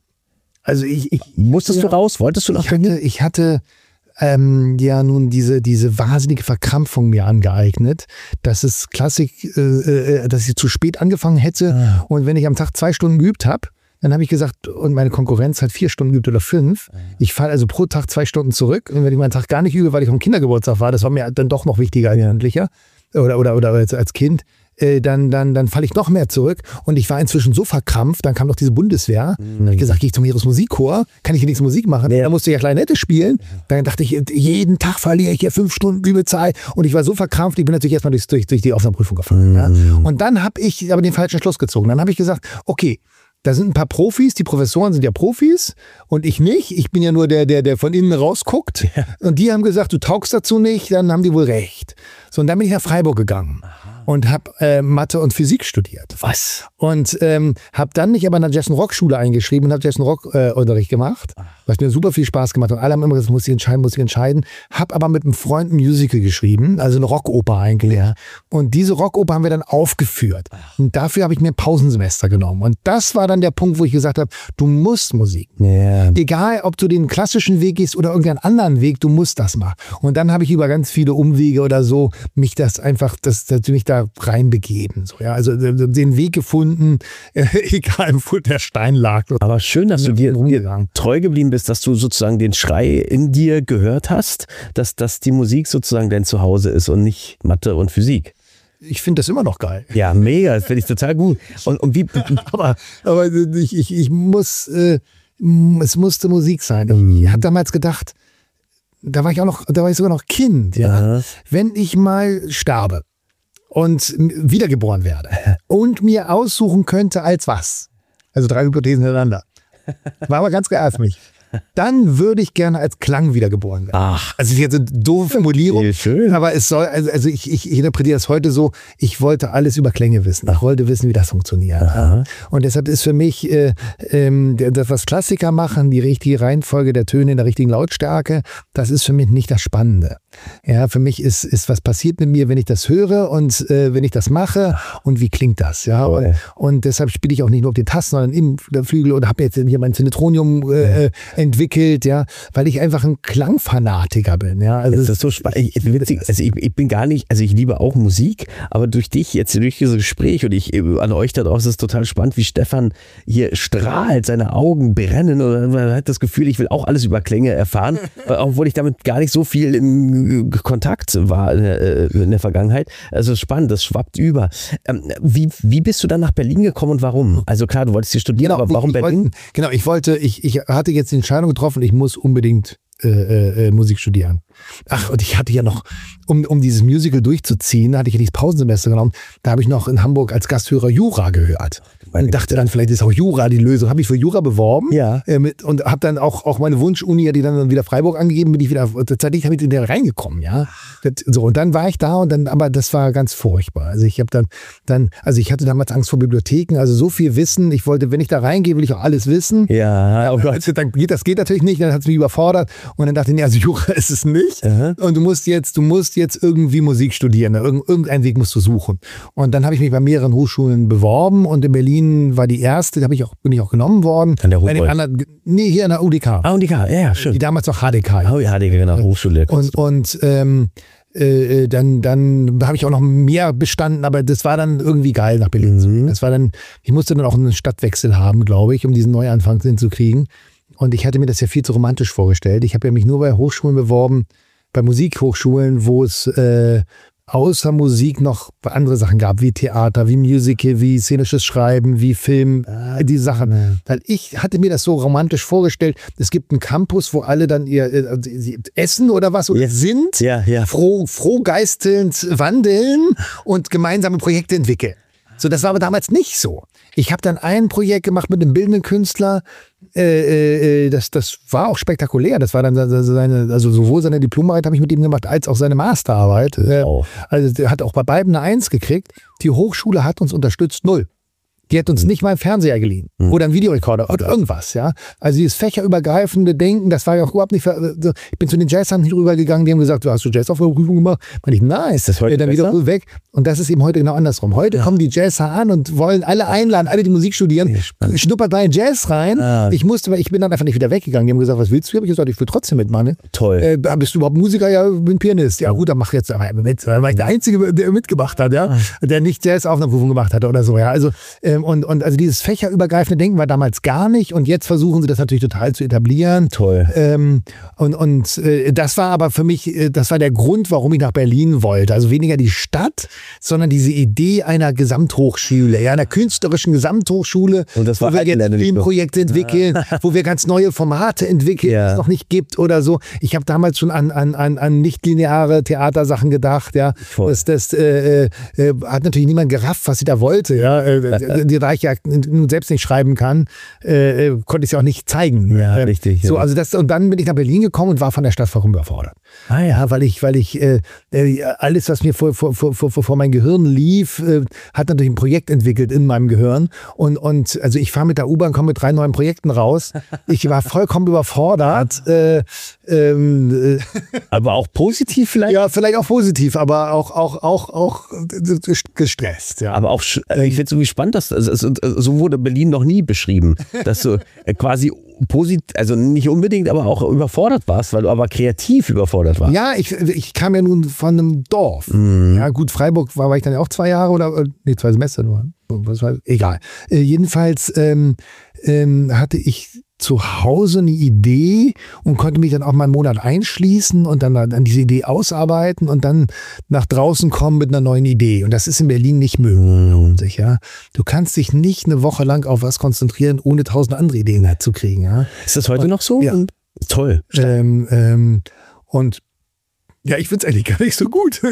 Also ich, ich musstest ja, du raus? Wolltest du nach ich Berlin? Hatte, ich hatte ähm, ja nun diese diese wahnsinnige Verkrampfung mir angeeignet, dass es Klassik, äh, äh, dass ich zu spät angefangen hätte ah. und wenn ich am Tag zwei Stunden geübt habe. Dann habe ich gesagt, und meine Konkurrenz hat vier Stunden geübt oder fünf. Ich falle also pro Tag zwei Stunden zurück. Und wenn ich meinen Tag gar nicht übe, weil ich am Kindergeburtstag war, das war mir dann doch noch wichtiger als Jugendlicher oder, oder, oder als, als Kind, äh, dann, dann, dann falle ich noch mehr zurück. Und ich war inzwischen so verkrampft, dann kam noch diese Bundeswehr. Mhm. Dann habe ich gesagt, gehe ich zum Heeresmusikchor, kann ich hier nichts Musik machen? Ja. Da musste ich ja Klarinette spielen. Dann dachte ich, jeden Tag verliere ich hier fünf Stunden Übezeit. Und ich war so verkrampft, ich bin natürlich erstmal durch, durch, durch die Aufnahmeprüfung gefallen. Mhm. Ja. Und dann habe ich aber den falschen Schluss gezogen. Dann habe ich gesagt, okay, da sind ein paar Profis, die Professoren sind ja Profis und ich nicht. Ich bin ja nur der, der, der von innen rausguckt. Ja. Und die haben gesagt, du taugst dazu nicht, dann haben die wohl recht. So, und dann bin ich nach Freiburg gegangen. Aha. Und habe äh, Mathe und Physik studiert. Was? Und ähm, habe dann mich aber in der Jazz- und Rockschule eingeschrieben und habe Jazz- und Rock-Unterricht äh, gemacht, was mir super viel Spaß gemacht hat. Und alle haben immer gesagt, muss ich entscheiden, muss ich entscheiden. Habe aber mit einem Freund ein Musical geschrieben, also eine Rockoper eigentlich. Ja. Und diese Rockoper haben wir dann aufgeführt. Und dafür habe ich mir ein Pausensemester genommen. Und das war dann der Punkt, wo ich gesagt habe, du musst Musik. Yeah. Egal, ob du den klassischen Weg gehst oder irgendeinen anderen Weg, du musst das machen. Und dann habe ich über ganz viele Umwege oder so mich das einfach, das, das mich da reinbegeben. So, ja, also den Weg gefunden, äh, egal wo der Stein lag. Aber schön, dass du dir, dir treu geblieben bist, dass du sozusagen den Schrei in dir gehört hast, dass, dass die Musik sozusagen dein Zuhause ist und nicht Mathe und Physik. Ich finde das immer noch geil. Ja, mega, das finde ich total gut. Und, und wie, aber aber ich, ich, ich muss, äh, es musste Musik sein. Ich habe damals gedacht, da war ich auch noch, da war ich sogar noch Kind. Ja. Wenn ich mal sterbe und wiedergeboren werde und mir aussuchen könnte als was, also drei Hypothesen hintereinander, war aber ganz geil für mich. Dann würde ich gerne als Klang wiedergeboren werden. Ach. Also jetzt eine doofe Formulierung, schön. Aber es soll, also, also ich, ich, ich interpretiere das heute so, ich wollte alles über Klänge wissen. Ich wollte wissen, wie das funktioniert. Aha. Und deshalb ist für mich äh, ähm, das, was Klassiker machen, die richtige Reihenfolge der Töne in der richtigen Lautstärke, das ist für mich nicht das Spannende. Ja, für mich ist, ist was passiert mit mir, wenn ich das höre und äh, wenn ich das mache und wie klingt das. Ja? Und, und deshalb spiele ich auch nicht nur auf den Tasten, sondern im Flügel oder habe jetzt hier mein Zinetronium äh, entwickelt, ja, weil ich einfach ein Klangfanatiker bin, ja. Also das ist so spannend. Witzig. Also ich, ich bin gar nicht, also ich liebe auch Musik, aber durch dich jetzt, durch dieses Gespräch und ich an euch da draußen ist es total spannend, wie Stefan hier strahlt, seine Augen brennen und man hat das Gefühl, ich will auch alles über Klänge erfahren, obwohl ich damit gar nicht so viel in Kontakt war in der Vergangenheit. Also spannend, das schwappt über. Wie, wie bist du dann nach Berlin gekommen und warum? Also klar, du wolltest hier studieren, genau, aber warum ich, ich Berlin? Wollte, genau, ich wollte, ich, ich hatte jetzt die Entscheidung getroffen, ich muss unbedingt äh, äh, Musik studieren. Ach, und ich hatte ja noch, um, um dieses Musical durchzuziehen, hatte ich ja dieses Pausensemester genommen, da habe ich noch in Hamburg als Gasthörer Jura gehört. Und dachte dann, vielleicht ist auch Jura die Lösung. Habe mich für Jura beworben ja. äh, mit, und habe dann auch, auch meine Wunschuni, die dann wieder Freiburg angegeben, bin ich wieder, tatsächlich habe ich wieder reingekommen, ja. Das, so, und dann war ich da und dann, aber das war ganz furchtbar. Also ich habe dann, dann, also ich hatte damals Angst vor Bibliotheken, also so viel Wissen. Ich wollte, wenn ich da reingehe, will ich auch alles wissen. Ja, oh Gott. Also, dann geht, das geht natürlich nicht, dann hat es mich überfordert und dann dachte ich, nee, also Jura ist es nicht. Aha. Und du musst jetzt, du musst jetzt irgendwie Musik studieren, Irgend, irgendeinen Weg musst du suchen. Und dann habe ich mich bei mehreren Hochschulen beworben und in Berlin war die erste, da hab ich auch, bin ich auch genommen worden. An der bei dem anderen, nee, hier an der U D K. Ah, U D K, ja, ja, schön. Die damals noch H D K. Oh ja, H D K, genau, Hochschule. Und, und ähm, äh, dann, dann habe ich auch noch mehr bestanden, aber das war dann irgendwie geil, nach Berlin zu gehen. Das war dann, ich musste dann auch einen Stadtwechsel haben, glaube ich, um diesen Neuanfang hinzukriegen. Und ich hatte mir das ja viel zu romantisch vorgestellt. Ich habe ja mich nur bei Hochschulen beworben, bei Musikhochschulen, wo es äh, außer Musik noch andere Sachen gab, wie Theater, wie Musical, wie szenisches Schreiben, wie Film, äh, die Sachen. Ja. Weil ich hatte mir das so romantisch vorgestellt, es gibt einen Campus, wo alle dann ihr äh, sie essen oder was oder ja. sind, ja, ja. Froh, frohgeistelnd wandeln und gemeinsame Projekte entwickeln. So, das war aber damals nicht so. Ich habe dann ein Projekt gemacht mit einem bildenden Künstler, äh, äh, das, das war auch spektakulär. Das war dann seine, also sowohl seine Diplomarbeit habe ich mit ihm gemacht, als auch seine Masterarbeit. Wow. Also der hat auch bei beiden eine Eins gekriegt. Die Hochschule hat uns unterstützt, null. Die hat uns mhm. nicht mal einen Fernseher geliehen mhm. oder einen Videorekorder oder irgendwas, ja. Also dieses fächerübergreifende Denken, das war ja auch überhaupt nicht. Ich bin zu den Jazzern hier rübergegangen, die haben gesagt, hast du Jazzaufprüfung gemacht? Meine ich, nice. Ist das heute dann besser? Wieder weg. Und das ist eben heute genau andersrum. Heute ja. kommen die Jazzer an und wollen alle einladen, alle, die Musik studieren, ja, schnuppert bei Jazz rein. Ah. Ich musste, ich bin dann einfach nicht wieder weggegangen. Die haben gesagt, was willst du? Hab ich gesagt, ich will trotzdem mitmachen. Toll. Äh, bist du überhaupt Musiker? Ja, bin Pianist. Ja gut, dann mach jetzt aber mit. Dann war ich der Einzige, der mitgemacht hat, ja, ah. der nicht Jazz-Aufnahmeprüfung gemacht hatte oder so, ja. Also ähm, und und also dieses fächerübergreifende Denken war damals gar nicht und jetzt versuchen sie das natürlich total zu etablieren. Toll. Ähm, und und äh, das war aber für mich, äh, das war der Grund, warum ich nach Berlin wollte. Also weniger die Stadt, sondern diese Idee einer Gesamthochschule, ja, einer künstlerischen Gesamthochschule, und das war wo wir jetzt Filmprojekte entwickeln, ja. wo wir ganz neue Formate entwickeln, ja. die es noch nicht gibt oder so. Ich habe damals schon an, an, an, an nicht-lineare Theatersachen gedacht, ja. Voll. Das, das äh, äh, hat natürlich niemand gerafft, was sie da wollte, ja. Äh, da ich ja selbst nicht schreiben kann, äh, konnte ich es ja auch nicht zeigen. Ja, äh, richtig. So, ja. also das, und dann bin ich nach Berlin gekommen und war von der Stadt vollkommen überfordert. Ah ja, ja weil ich, weil ich äh, alles, was mir vor, vor, vor, vor, vor mein Gehirn lief, äh, hat natürlich ein Projekt entwickelt in meinem Gehirn. Und, und also ich fahre mit der U-Bahn, komme mit drei neuen Projekten raus. Ich war vollkommen überfordert. Äh, ähm, aber auch positiv vielleicht? Ja, vielleicht auch positiv, aber auch, auch, auch, auch gestresst. Ja. Aber auch, ich finde es irgendwie spannend, dass also, so wurde Berlin noch nie beschrieben, dass du quasi positiv, also nicht unbedingt, aber auch überfordert warst, weil du aber kreativ überfordert warst. Ja, ich, ich kam ja nun von einem Dorf. Mhm. Ja, gut, Freiburg war, war ich dann ja auch zwei Jahre oder, nee, zwei Semester nur. Was war, egal. Äh, jedenfalls ähm, ähm, hatte ich zu Hause eine Idee und konnte mich dann auch mal einen Monat einschließen und dann, dann diese Idee ausarbeiten und dann nach draußen kommen mit einer neuen Idee. Und das ist in Berlin nicht möglich. Ja? Du kannst dich nicht eine Woche lang auf was konzentrieren, ohne tausend andere Ideen zu kriegen. Ja? Ist das heute und, noch so? Ja. Toll. Ähm, ähm, und ja, ich finde es eigentlich gar nicht so gut.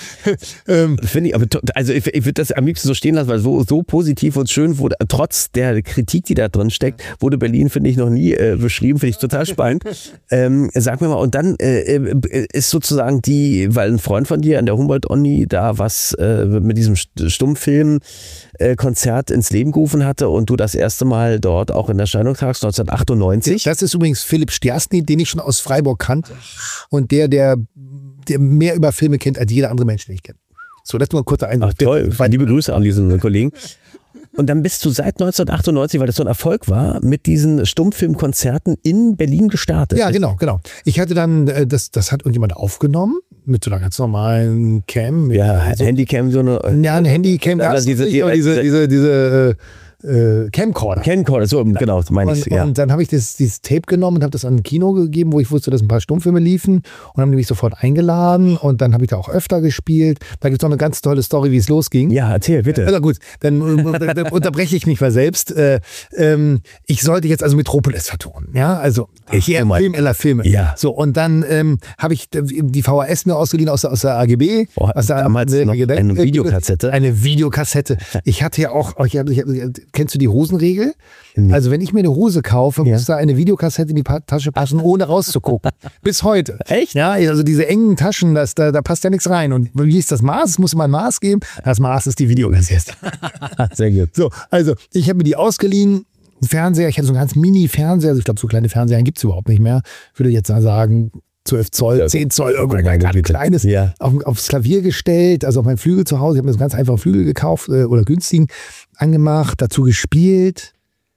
ähm, Finde ich, aber also ich, ich würde das am liebsten so stehen lassen, weil so, so positiv und schön wurde, trotz der Kritik, die da drin steckt, wurde Berlin, finde ich, noch nie äh, beschrieben, finde ich total spannend. ähm, sag mir mal, und dann äh, ist sozusagen die, weil ein Freund von dir an der Humboldt-Uni da was äh, mit diesem Stummfilm äh, Konzert ins Leben gerufen hatte und du das erste Mal dort auch in Erscheinung tragst, neunzehnhundertachtundneunzig. Das ist übrigens Philipp Stiasny, den ich schon aus Freiburg kannte und der, der der mehr über Filme kennt, als jeder andere Mensch, den ich kenne. So, das ist nur ein kurzer Eindruck. Ach toll, liebe Grüße an diesen Kollegen. Und dann bist du seit neunzehnhundertachtundneunzig, weil das so ein Erfolg war, mit diesen Stummfilmkonzerten in Berlin gestartet. Ja, genau, genau. Ich hatte dann, äh, das, das hat irgendjemand aufgenommen, mit so einer ganz normalen Cam. Ja, so, Handycam, so eine... Ja, eine Handycam. Also diese, diese, diese, diese, diese äh, Camcorder. Camcorder, so genau, meine ich. Und, Ja. und dann habe ich das, dieses Tape genommen und habe das an ein Kino gegeben, wo ich wusste, dass ein paar Stummfilme liefen und haben die mich sofort eingeladen und dann habe ich da auch öfter gespielt. Da gibt es noch eine ganz tolle Story, wie es losging. Ja, erzähl, bitte. Also gut, dann, dann unterbreche ich mich mal selbst. Äh, ähm, ich sollte jetzt also Metropolis vertonen, ja, also hier im Film aller Filme. Ja. So, und dann ähm, habe ich die V H S mir ausgeliehen aus, aus der A G B. Boah, aus der, damals äh, noch äh, eine Videokassette. Eine Videokassette. Ich hatte ja auch, ich, ich, kennst du die Hosenregel? Nee. Also wenn ich mir eine Hose kaufe, Ja. muss da eine Videokassette in die pa Tasche passen, ohne rauszugucken. Bis heute. Echt? Ja, also diese engen Taschen, das, da, da passt ja nichts rein. Und wie ist das Maß? Es muss immer ein Maß geben. Das Maß ist die Videokassette. Sehr gut. So, also ich habe mir die ausgeliehen. Fernseher, ich hatte so einen ganz Mini-Fernseher. Also ich glaube, so kleine Fernseher gibt es überhaupt nicht mehr. Ich würde jetzt mal sagen, zwölf Zoll, Ja, zehn Zoll, irgendwas meine ganz Güte. Kleines, Ja. auf, aufs Klavier gestellt, also auf meinen Flügel zu Hause. Ich habe mir so ganz einfach einen Flügel gekauft äh, oder günstigen angemacht, dazu gespielt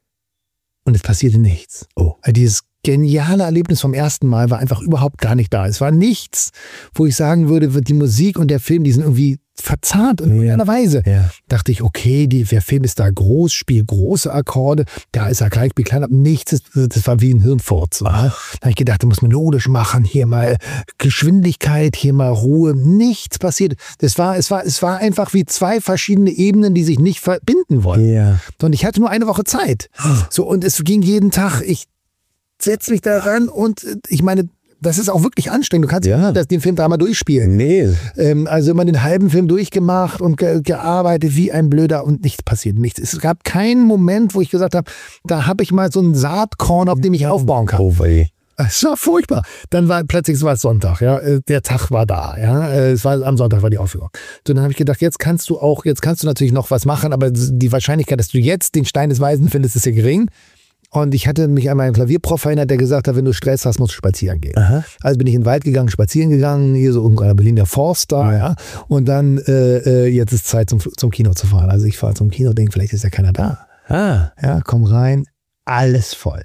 und es passierte nichts. Oh. Also dieses geniale Erlebnis vom ersten Mal war einfach überhaupt gar nicht da. Es war nichts, wo ich sagen würde, die Musik und der Film, die sind irgendwie verzahnt in irgendeiner Weise. Ja. Dachte ich, okay, die, der Film ist da groß, spielt große Akkorde, da ist er klein, spielt klein, aber nichts, ist, das war wie ein Hirnfurz. So, ne? Da habe ich gedacht, da muss man melodisch machen, hier mal Geschwindigkeit, hier mal Ruhe, nichts passiert. Das war, es war, es war einfach wie zwei verschiedene Ebenen, die sich nicht verbinden wollen. Ja. Und ich hatte nur eine Woche Zeit. So, und es ging jeden Tag, ich setze mich da ran und äh, ich meine, das ist auch wirklich anstrengend. Du kannst Ja. nicht das, den Film dreimal durchspielen. Nee. Ähm, also immer den halben Film durchgemacht und ge gearbeitet wie ein Blöder und nichts passiert. Nichts. Es gab keinen Moment, wo ich gesagt habe, da habe ich mal so einen Saatkorn, auf dem ich aufbauen kann. Oh weh. Es war furchtbar. Dann war plötzlich, es war Sonntag, ja, äh, der Tag war da, ja, äh, es war am Sonntag war die Aufführung. So, dann habe ich gedacht, jetzt kannst du auch, jetzt kannst du natürlich noch was machen, aber die Wahrscheinlichkeit, dass du jetzt den Stein des Weisen findest, ist ja gering. Und ich hatte mich an meinen Klavierprof erinnert, der gesagt hat, wenn du Stress hast, musst du spazieren gehen. Aha. Also bin ich in den Wald gegangen, spazieren gegangen, hier so irgendeiner Berliner Forst da, ja. Und dann, äh, jetzt ist Zeit zum, zum Kino zu fahren. Also ich fahre zum Kino, denke, vielleicht ist ja keiner da. Ah. Ja, komm rein, alles voll.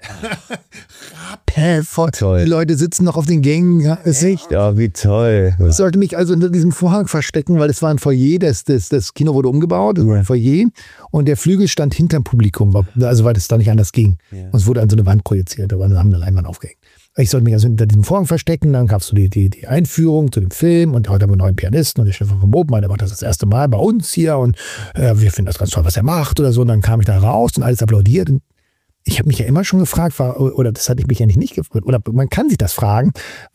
Rappelvoll. Toll. Die Leute sitzen noch auf den Gängen, ja, ist nicht. Ja, wie toll. Ich sollte mich also hinter diesem Vorhang verstecken, weil es war ein Foyer, das, das, das Kino wurde umgebaut, es war ein Foyer und der Flügel stand hinterm Publikum, also weil es da nicht anders ging. Ja. Und es wurde an so eine Wand projiziert, aber dann haben eine Leinwand aufgehängt. Ich sollte mich also hinter diesem Vorhang verstecken, dann gab es so die, die, die Einführung zu dem Film und heute haben wir einen neuen Pianisten und der Stefan von Bobenmann, der macht das das erste Mal bei uns hier und äh, wir finden das ganz toll, was er macht oder so. Und dann kam ich da raus und alles applaudiert und ich habe mich ja immer schon gefragt, war, oder das hatte ich mich ja nicht, nicht gefragt, oder man kann sich das fragen,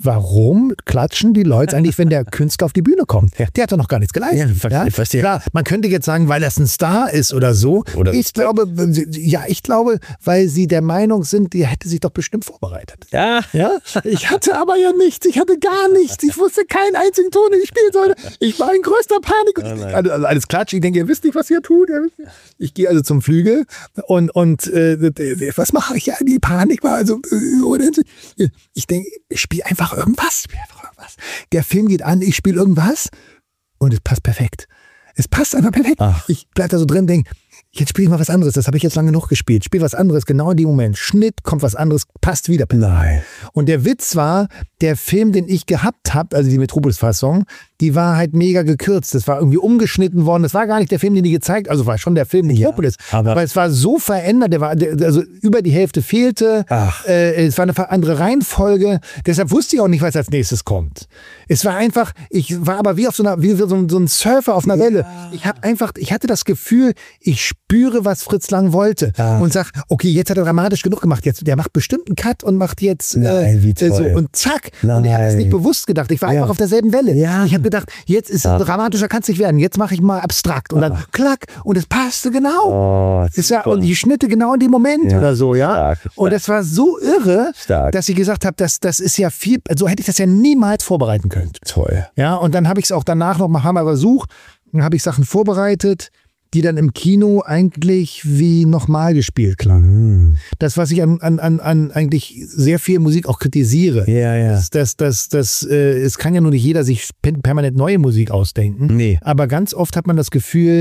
warum klatschen die Leute eigentlich, wenn der Künstler auf die Bühne kommt? Der hat doch noch gar nichts geleistet. Ja, ver- ich verstehe. Klar, man könnte jetzt sagen, weil das ein Star ist oder so. Oder- ich glaube, ja, ich glaube, weil sie der Meinung sind, die hätte sich doch bestimmt vorbereitet. Ja. Ja, ich hatte aber ja nichts, ich hatte gar nichts, ich wusste keinen einzigen Ton, den ich spielen sollte. Ich war in größter Panik. Und Oh nein. also, also alles Klatsch, ich denke, ihr wisst nicht, was ihr tut. Ihr wisst nicht. Ich gehe also zum Flügel und, und äh, was mache ich? Ja, die Panik war also, äh, oder, ich denke, ich spiele einfach irgendwas, ich spiele einfach irgendwas. Der Film geht an, ich spiele irgendwas und es passt perfekt. Es passt einfach perfekt. Ach. Ich bleibe da so drin, denke, jetzt spiele ich mal was anderes. Das habe ich jetzt lange genug gespielt. Spiel was anderes, genau in dem Moment. Schnitt, kommt was anderes, passt wieder. Nein. Und der Witz war, der Film, den ich gehabt habe, also die Metropolis-Fassung, die war halt mega gekürzt. Das war irgendwie umgeschnitten worden. Das war gar nicht der Film, den die gezeigt haben. Also war schon der Film Metropolis. Ja, aber- aber es war so verändert. Der war, der, also über die Hälfte fehlte. Ach. Äh, es war eine andere Reihenfolge. Deshalb wusste ich auch nicht, was als nächstes kommt. Es war einfach, ich war aber wie auf so einer, wie so ein, so ein Surfer auf einer Welle. Ich habe einfach, ich hatte das Gefühl, ich spüre, was Fritz Lang wollte. Ja. Und sag, okay, jetzt hat er dramatisch genug gemacht. Jetzt, der macht bestimmt einen Cut und macht jetzt Nein, wie äh, so toll. und zack. Und ich habe es Nein. nicht bewusst gedacht. Ich war Ja. einfach auf derselben Welle. Ja. Ich habe gedacht, jetzt ist Ja. es dramatischer, kann es nicht werden. Jetzt mache ich mal abstrakt. Und dann klack. Und es passte genau. Oh, Es ja, super. und die Schnitte genau in dem Moment Ja. oder so, ja. Stark, stark. Und das war so irre, Stark. dass ich gesagt habe, das, das ist ja viel, so hätte ich das ja niemals vorbereiten können. Toll. Ja, und dann habe ich es auch danach noch mal mal versucht. Dann habe ich Sachen vorbereitet, die dann im Kino eigentlich wie nochmal gespielt klangen. Mhm. Das, was ich an, an, an, an eigentlich sehr viel Musik auch kritisiere. Ja, ja. Das, das, das, das, äh, es kann ja nur nicht jeder sich pen- permanent neue Musik ausdenken. Nee. Aber ganz oft hat man das Gefühl,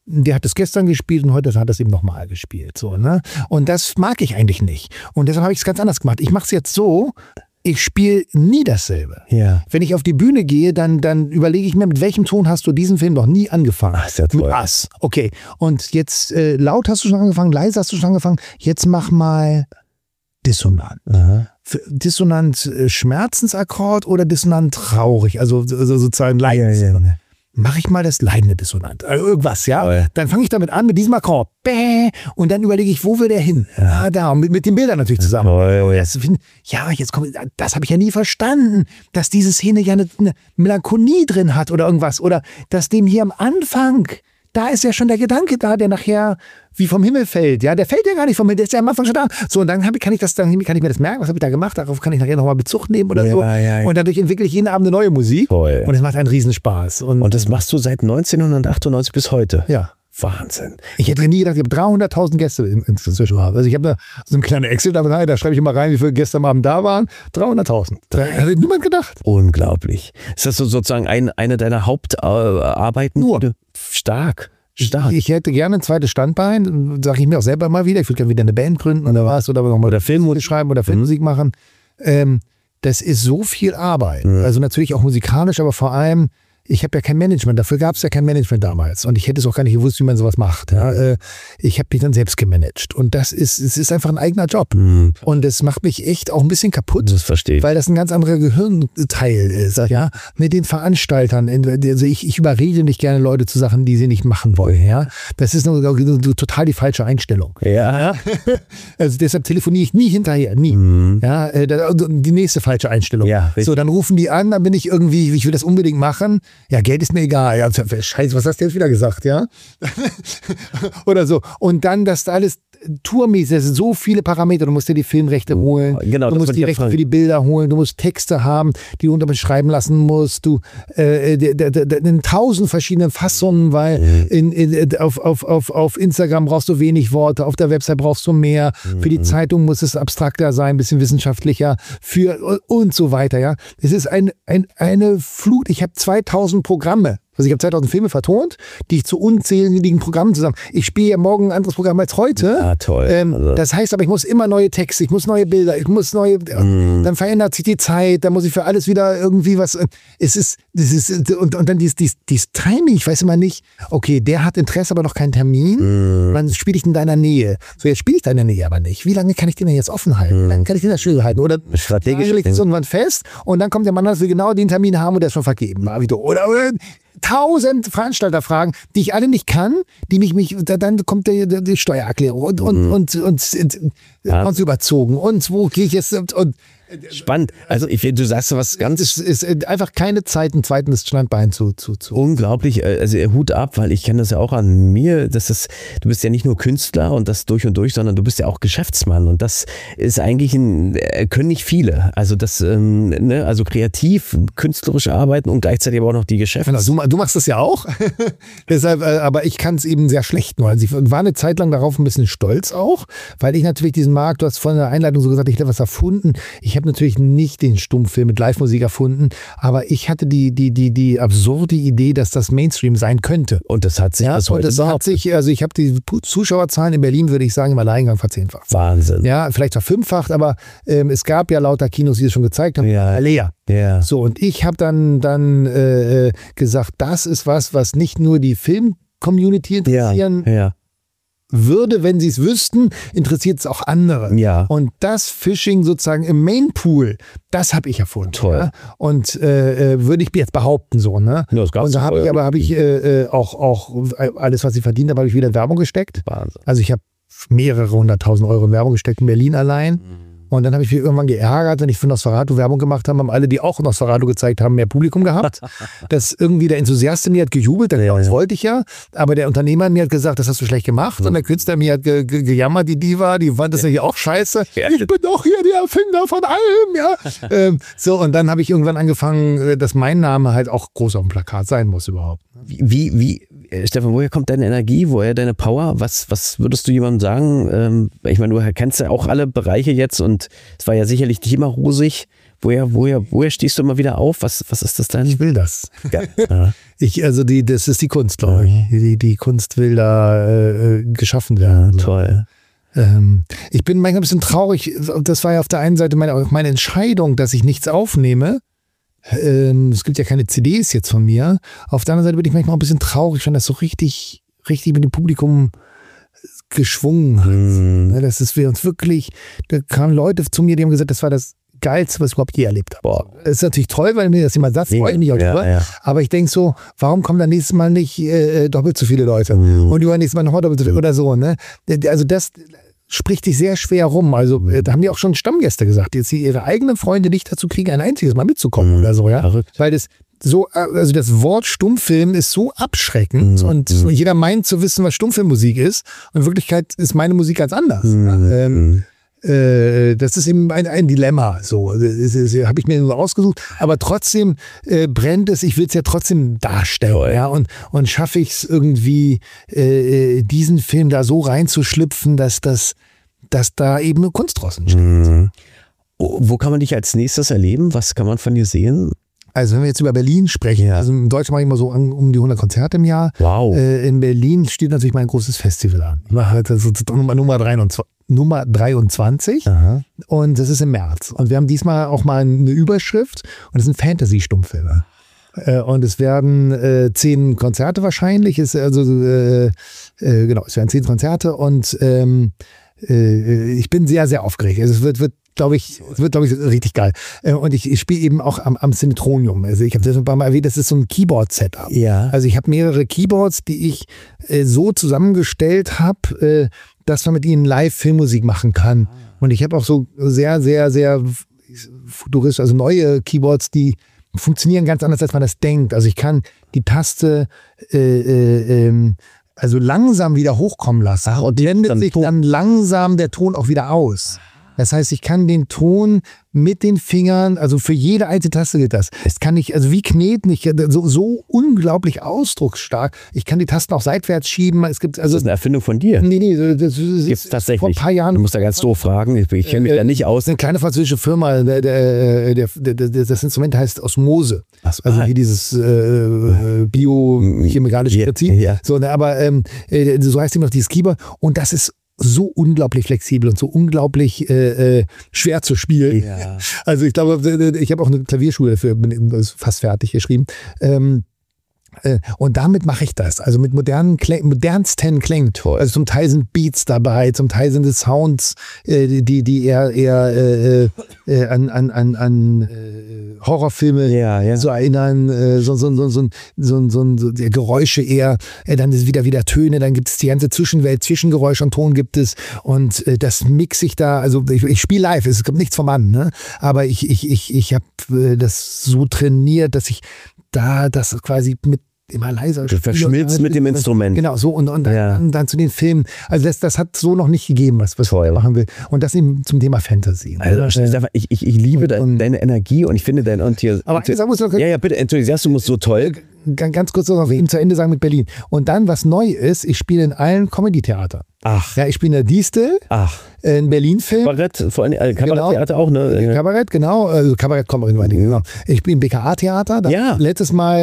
der hat es gestern gespielt und heute hat er es eben nochmal gespielt. So, ne? Und das mag ich eigentlich nicht. Und deshalb habe ich es ganz anders gemacht. Ich mache es jetzt so, ich spiele nie dasselbe. Ja. Wenn ich auf die Bühne gehe, dann, dann überlege ich mir, mit welchem Ton hast du diesen Film noch nie angefangen? Ach, ist ja toll. Mit Ass. Okay. Und jetzt äh, laut hast du schon angefangen, leise hast du schon angefangen. Jetzt mach mal dissonant. Aha. Dissonant äh, Schmerzensakkord oder dissonant traurig? Also, also sozusagen leise. Ja, ja, ja. Mach ich mal das leidende Dissonant. Also irgendwas, ja. Toll. Dann fange ich damit an, mit diesem Akkord. Bäh, und dann überlege ich, wo will der hin? Ja, da. Und mit, mit den Bildern natürlich zusammen. Toll. Das, ja, jetzt kommt, das habe ich ja nie verstanden, dass diese Szene ja eine, eine Melancholie drin hat oder irgendwas. Oder dass dem hier am Anfang, da ist ja schon der Gedanke da, der nachher wie vom Himmel fällt. Ja, der fällt ja gar nicht vom Himmel, der ist ja am Anfang schon da. So, und dann hab, kann ich das, dann kann ich mir das merken, was habe ich da gemacht, darauf kann ich nachher nochmal Bezug nehmen oder Ja, so. ja, ja. Und dadurch entwickle ich jeden Abend eine neue Musik. Toll. Und es macht einen Riesenspaß. Und, Und das machst du seit neunzehnhundertachtundneunzig bis heute? ja. Wahnsinn. Ich hätte nie gedacht, ich habe dreihunderttausend Gäste inzwischen. Also ich habe da so eine kleine Excel-Datei, da schreibe ich immer rein, wie viele Gäste am Abend da waren. dreihunderttausend. Da hätte niemand gedacht. Unglaublich. Ist das so sozusagen ein, eine deiner Hauptarbeiten? Nur. Stark. Stark. Ich hätte gerne ein zweites Standbein, sage ich mir auch selber mal wieder. Ich würde gerne wieder eine Band gründen oder was, oder nochmal oder Filmmusik schreiben oder Filmmusik machen. Ähm, das ist so viel Arbeit. Mhm. Also natürlich auch musikalisch, aber vor allem, ich habe ja kein Management, dafür gab es ja kein Management damals. Und ich hätte es auch gar nicht gewusst, wie man sowas macht. Ja. Äh, ich habe mich dann selbst gemanagt. Und das ist, es ist einfach ein eigener Job. Mhm. Und es macht mich echt auch ein bisschen kaputt. Das verstehe ich. Weil das ein ganz anderer Gehirnteil ist, ja, mit den Veranstaltern. Also ich, ich überrede nicht gerne Leute zu Sachen, die sie nicht machen wollen, ja. Das ist nur, nur total die falsche Einstellung. Ja. Also deshalb telefoniere ich nie hinterher, nie. Mhm. Ja, äh, da- die nächste falsche Einstellung. Ja, richtig. So, dann rufen die an, dann bin ich irgendwie, ich will das unbedingt machen. Ja, Geld ist mir egal. Ja, Scheiße, was hast du jetzt wieder gesagt, ja? Oder so. Und dann, dass da alles tourmäßig, das sind so viele Parameter. Du musst dir die Filmrechte holen, Genau, du das musst wollte die ich Rechte fragen. für die Bilder holen, du musst Texte haben, die du unterschreiben lassen musst. Du äh, d- d- d- in tausend verschiedenen Fassungen, weil Mhm. in, in, auf, auf, auf, auf Instagram brauchst du wenig Worte, auf der Website brauchst du mehr. Für Mhm. die Zeitung muss es abstrakter sein, ein bisschen wissenschaftlicher, für und so weiter. Ja, es ist ein, ein, eine Flut. Ich habe zweitausend Programme. Also ich habe zweitausend Filme vertont, die ich zu unzähligen Programmen zusammen. Ich spiele ja morgen ein anderes Programm als heute. Ah, toll. Ähm, Also- das heißt aber, ich muss immer neue Texte, ich muss neue Bilder, ich muss neue. Mhm. Dann verändert sich die Zeit, dann muss ich für alles wieder irgendwie was. Es ist, das ist und, und dann dieses, dieses, dieses Timing. Ich weiß immer nicht. Okay, der hat Interesse, aber noch keinen Termin. Mhm. Dann spiele ich in deiner Nähe. So, jetzt spiele ich in deiner Nähe aber nicht. Wie lange kann ich den denn jetzt offen halten? Wie lange kann ich den da still halten? Oder Strategisch lege ich das denken. irgendwann fest und dann kommt der Mann, dass wir genau den Termin haben und der ist schon vergeben. Mal wieder. Oder, oder tausend Veranstalterfragen, die ich alle nicht kann, die mich, mich da- dann kommt die, die, die Steuererklärung und, und, und, und, und, Ja. und überzogen und wo gehe ich jetzt und, und Spannend. Also ich, du sagst was ganz es ist einfach keine Zeit, ein zweites Standbein zu, zu, zu. unglaublich, äh, also Hut ab, weil ich kenne das ja auch an mir, dass das, du bist ja nicht nur Künstler und das durch und durch, sondern du bist ja auch Geschäftsmann und das ist eigentlich ein, äh, können nicht viele, also das, ähm, ne, also kreativ, künstlerisch arbeiten und gleichzeitig aber auch noch die Geschäfte. Du, du machst das ja auch. Deshalb, äh, aber ich kann es eben sehr schlecht nur. Also ich war eine Zeit lang darauf ein bisschen stolz auch, weil ich natürlich diesen Markt, du hast vorhin in der Einleitung so gesagt, ich habe was erfunden. Ich habe natürlich nicht den Stummfilm mit Live-Musik erfunden, aber ich hatte die, die, die, die absurde Idee, dass das Mainstream sein könnte. Und das hat sich Ja, bis und heute das hat behauptet. sich, also ich habe die Pu- Zuschauerzahlen in Berlin, würde ich sagen, im Alleingang verzehnfacht. Wahnsinn. Ja, vielleicht verfünffacht, aber ähm, es gab ja lauter Kinos, die es schon gezeigt haben. Ja. Leer. Ja. So, und ich habe dann, dann äh, äh, gesagt, das ist was, was nicht nur die Film-Community Ja, interessieren ja, würde, wenn sie es wüssten, interessiert es auch andere. ja. Und das Phishing sozusagen im Mainpool, das habe ich erfunden. Toll. Ja? Und äh, äh, würde ich jetzt behaupten so, ne? Ja, das gab's Und da habe ich vorher. aber habe ich äh, äh, auch, auch alles, was ich verdient habe, habe ich wieder in Werbung gesteckt. Wahnsinn. Also ich habe mehrere hunderttausend Euro in Werbung gesteckt in Berlin allein. Und dann habe ich mich irgendwann geärgert, wenn ich für Nosferatu Werbung gemacht habe, haben alle, die auch Nosferatu gezeigt haben, mehr Publikum gehabt. Das irgendwie der Enthusiast in mir hat gejubelt, das Ja, ja. wollte ich ja. Aber der Unternehmer in mir hat gesagt, das hast du schlecht gemacht. Und der Künstler in mir hat ge ge gejammert, die Diva, die fand das ja hier auch scheiße. Ja. Ich bin doch hier der Erfinder von allem, ja. ähm, so, und dann habe ich irgendwann angefangen, äh, dass mein Name halt auch groß auf dem Plakat sein muss überhaupt. Wie, wie, äh, Stefan, woher kommt deine Energie, woher deine Power? Was, was würdest du jemandem sagen? Ähm, ich meine, du kennst ja auch alle Bereiche jetzt und es war ja sicherlich nicht immer rosig. woher, woher, woher stehst du immer wieder auf? Was, was ist das denn? Ich will das. Ja. Ja. Ich, also die, das ist die Kunst, glaube ich. Die, die Kunst will da äh, geschaffen werden. Ja, toll. Ähm, ich bin manchmal ein bisschen traurig. Das war ja auf der einen Seite meine, meine Entscheidung, dass ich nichts aufnehme. Ähm, es gibt ja keine C Ds jetzt von mir. Auf der anderen Seite bin ich manchmal auch ein bisschen traurig, wenn das so richtig, richtig mit dem Publikum geschwungen hat. Mhm. Das ist wir uns wirklich, da kamen Leute zu mir, die haben gesagt, das war das Geilste, was ich überhaupt je erlebt habe. Boah. Das ist natürlich toll, weil mir das jemand sagt, freue ich mich auch ja, drüber. ja. Aber ich denke so, warum kommen dann nächstes Mal nicht äh, doppelt so viele Leute? Mhm. Und übernächstes Mal noch doppelt so viele oder so. Ne? Also das spricht dich sehr schwer rum. Also äh, da haben die auch schon Stammgäste gesagt, jetzt sie ihre eigenen Freunde nicht dazu kriegen, ein einziges Mal mitzukommen Mhm. oder so. Ja? Verrückt. Weil das so, also das Wort Stummfilm ist so abschreckend Mhm. und Mhm. jeder meint zu wissen, was Stummfilmmusik ist. Und in Wirklichkeit ist meine Musik ganz anders. Mhm. Ähm, äh, das ist eben ein, ein Dilemma. So, das, das, das habe ich mir so ausgesucht. Aber trotzdem äh, brennt es. Ich will es ja trotzdem darstellen. Toll. Ja, und, und schaffe ich es irgendwie, äh, diesen Film da so reinzuschlüpfen, dass das, dass da eben eine Kunst draußen steht. Mhm. Oh, wo kann man dich als nächstes erleben? Was kann man von dir sehen? Also wenn wir jetzt über Berlin sprechen, Ja. also in Deutschland mache ich immer so an, um die hundert Konzerte im Jahr. Wow. Äh, in Berlin steht natürlich mein großes Festival an. Ich mache halt so Nummer, Nummer dreiundzwanzig. Nummer dreiundzwanzig Aha. und das ist im März. Und wir haben diesmal auch mal eine Überschrift und das sind Fantasy-Stummfilme. Äh, und es werden äh, zehn Konzerte wahrscheinlich. Es, also, äh, äh, genau, es werden zehn Konzerte und ähm, äh, ich bin sehr, sehr aufgeregt. Also es wird, wird glaube ich, es wird, glaube ich, richtig geil. Äh, und ich, ich spiele eben auch am, am Cinetronium. Also ich habe das ein paar Mal erwähnt, das ist so ein Keyboard-Setup. Ja. Also ich habe mehrere Keyboards, die ich äh, so zusammengestellt habe, äh, dass man mit ihnen live Filmmusik machen kann. Und ich habe auch so sehr, sehr, sehr futuristisch, also neue Keyboards, die funktionieren ganz anders, als man das denkt. Also ich kann die Taste äh, äh, ähm, also langsam wieder hochkommen lassen. Ach, und blendet dann sich Ton- dann langsam der Ton auch wieder aus. Das heißt, ich kann den Ton mit den Fingern, also für jede einzelne Taste gilt das. Das kann ich, also wie kneten, ich, so, so unglaublich ausdrucksstark. Ich kann die Tasten auch seitwärts schieben. Es gibt, also Das ist eine Erfindung von dir. nee, nee, das ist Gibt's tatsächlich. vor ein paar Jahren. Du musst da ganz doof fragen. Ich, ich kenne mich Äh, da nicht aus. Das ist eine kleine französische Firma, der, der, der, der, der, das Instrument heißt Osmose. Ach so, Also ah. wie dieses äh, biochemikalische Ja, Prinzip. ja. So, ne, aber ähm, äh, so heißt eben noch dieses Keyboard. Und das ist so unglaublich flexibel und so unglaublich äh, äh, schwer zu spielen. Ja. Also ich glaube, ich habe auch eine Klavierschule dafür, bin ist fast fertig geschrieben. Ähm, äh, und damit mache ich das. Also mit modernen Kläng, modernsten Klängen. Toll. Also zum Teil sind Beats dabei, zum Teil sind es Sounds, äh, die, die eher, eher äh, äh, an, an, an, an äh, Horrorfilme Ja, ja. so erinnern, äh, so, so, so, so, so, so, so die Geräusche eher, äh, dann ist wieder wieder Töne, dann gibt es die ganze Zwischenwelt, Zwischengeräusch und Ton gibt es und äh, das mixe ich da, also ich, ich spiele live, es kommt nichts vom Mann, ne? Aber ich, ich, ich, ich habe äh, das so trainiert, dass ich da das quasi mit immer leiser Du verschmilzt mit dem Instrument. Genau, so und, und Ja. dann, dann zu den Filmen. Also das, das hat so noch nicht gegeben, was, was Toll. ich machen will. Und das eben zum Thema Fantasy. Also, Äh, Stefan, ich, ich, ich liebe und- dein, und- deine Energie und ich finde dein und hier. Aber eins muss noch- ja, ja, bitte, Enthusiasmus so toll. Ganz ganz kurz noch eben zu Ende sagen mit Berlin. Und dann, was neu ist, ich spiele in allen Comedy-Theatern. Ach, Ja, ich spiele in der Distel, ach. in Berlin-Film. Kabarett, vor allem äh, Kabaretttheater auch, ne? Kabarett, genau. Also Kabarett-Comedy, meine ich, genau. Ich bin im B K A-Theater. Da Ja. hab ich letztes Mal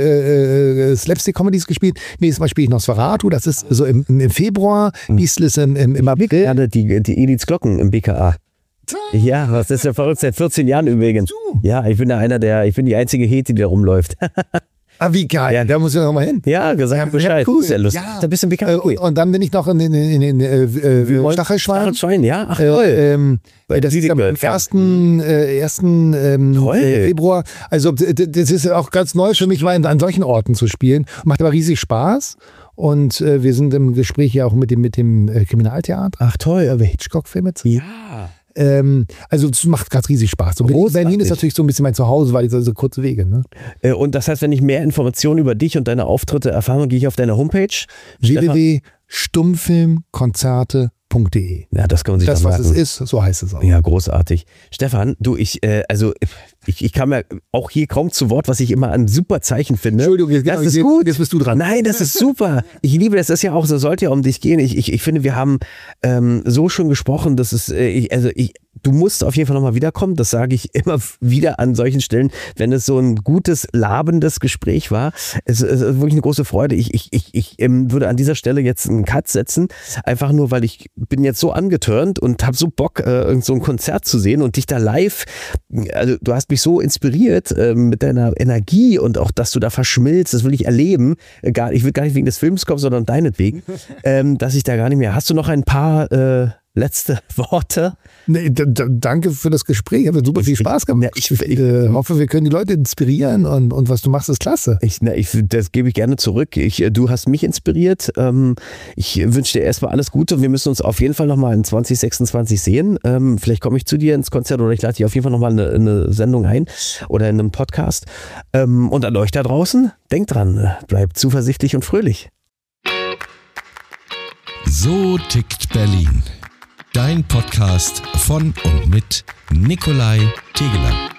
äh, äh, Slapstick-Comedies gespielt. Nächstes Mal spiele ich Nosferatu. Das ist so im, im Februar. Distel ist im, im, im April. Ja, die, die Ediths Glocken im B K A. Ja, was ist ja verrückt, seit vierzehn Jahren übrigens. Ja, ich bin da einer der, ich bin die einzige Hete, die da rumläuft. Ah, wie geil. Ja. Da muss ich noch mal hin. Ja, gesagt Bescheid. cool. Ist ja lustig. Ja. Da bist du im B K Äh, A. Cool. und, und dann bin ich noch in, in, in, in äh, äh, Stachelschwein. Stachelschwein, ja. Ach, Äh, toll. ähm, Bei das ist am Siedlung- ersten, äh, ersten ähm, Toll. äh, Februar. Also d- d- das ist auch ganz neu für mich, mal an solchen Orten zu spielen. Macht aber riesig Spaß. Und äh, wir sind im Gespräch ja auch mit dem, mit dem äh, Kriminaltheater. Ach, toll. Äh, Hitchcock-Filme zu. Ja. Ähm, also es macht gerade riesig Spaß. So, Berlin, Großartig. Berlin ist natürlich so ein bisschen mein Zuhause, weil es so, so kurze Wege. Ne? Äh, Und das heißt, wenn ich mehr Informationen über dich und deine Auftritte erfahren will, gehe ich auf deine Homepage. w w w Stefan- punkt stummfilmkonzerte punkt de. Ja, das kann man sich Das, dann was merken. es ist, so heißt es auch. Ja, großartig. Stefan, du, ich, äh, also Ich, ich kam ja auch hier kaum zu Wort, was ich immer ein super Zeichen finde. Entschuldigung, jetzt, das genau, ist jetzt, gut. Jetzt bist du dran. Nein, das ist super. Ich liebe das. Das ist ja auch so, sollte ja um dich gehen. Ich, ich, ich finde, wir haben ähm, so schon gesprochen, dass es, äh, ich, also ich, du musst auf jeden Fall nochmal wiederkommen. Das sage ich immer wieder an solchen Stellen, wenn es so ein gutes, labendes Gespräch war. Es, es ist wirklich eine große Freude. Ich, ich, ich, ich ähm, würde an dieser Stelle jetzt einen Cut setzen, einfach nur, weil ich bin jetzt so angetörnt und habe so Bock, äh, irgend so ein Konzert zu sehen und dich da live, also du hast mich so inspiriert äh, mit deiner Energie und auch, dass du da verschmilzt, das will ich erleben. Gar, ich will gar nicht wegen des Films kommen, sondern deinetwegen, ähm, dass ich da gar nicht mehr. Hast du noch ein paar äh, letzte Worte? Nee, d- d- danke für das Gespräch. Hat mir super viel Spaß gemacht. Ich, ich, ich äh, hoffe, wir können die Leute inspirieren und, und was du machst, ist klasse. Ich, na, ich, das gebe ich gerne zurück. Ich, du hast mich inspiriert. Ähm, ich wünsche dir erstmal alles Gute. Wir müssen uns auf jeden Fall nochmal in zwanzig sechsundzwanzig sehen. Ähm, vielleicht komme ich zu dir ins Konzert oder ich lade dich auf jeden Fall nochmal in eine, eine Sendung ein oder in einem Podcast. Ähm, und an euch da draußen, denkt dran, bleibt zuversichtlich und fröhlich. So tickt Berlin. Dein Podcast von und mit Nikolai Tegeler.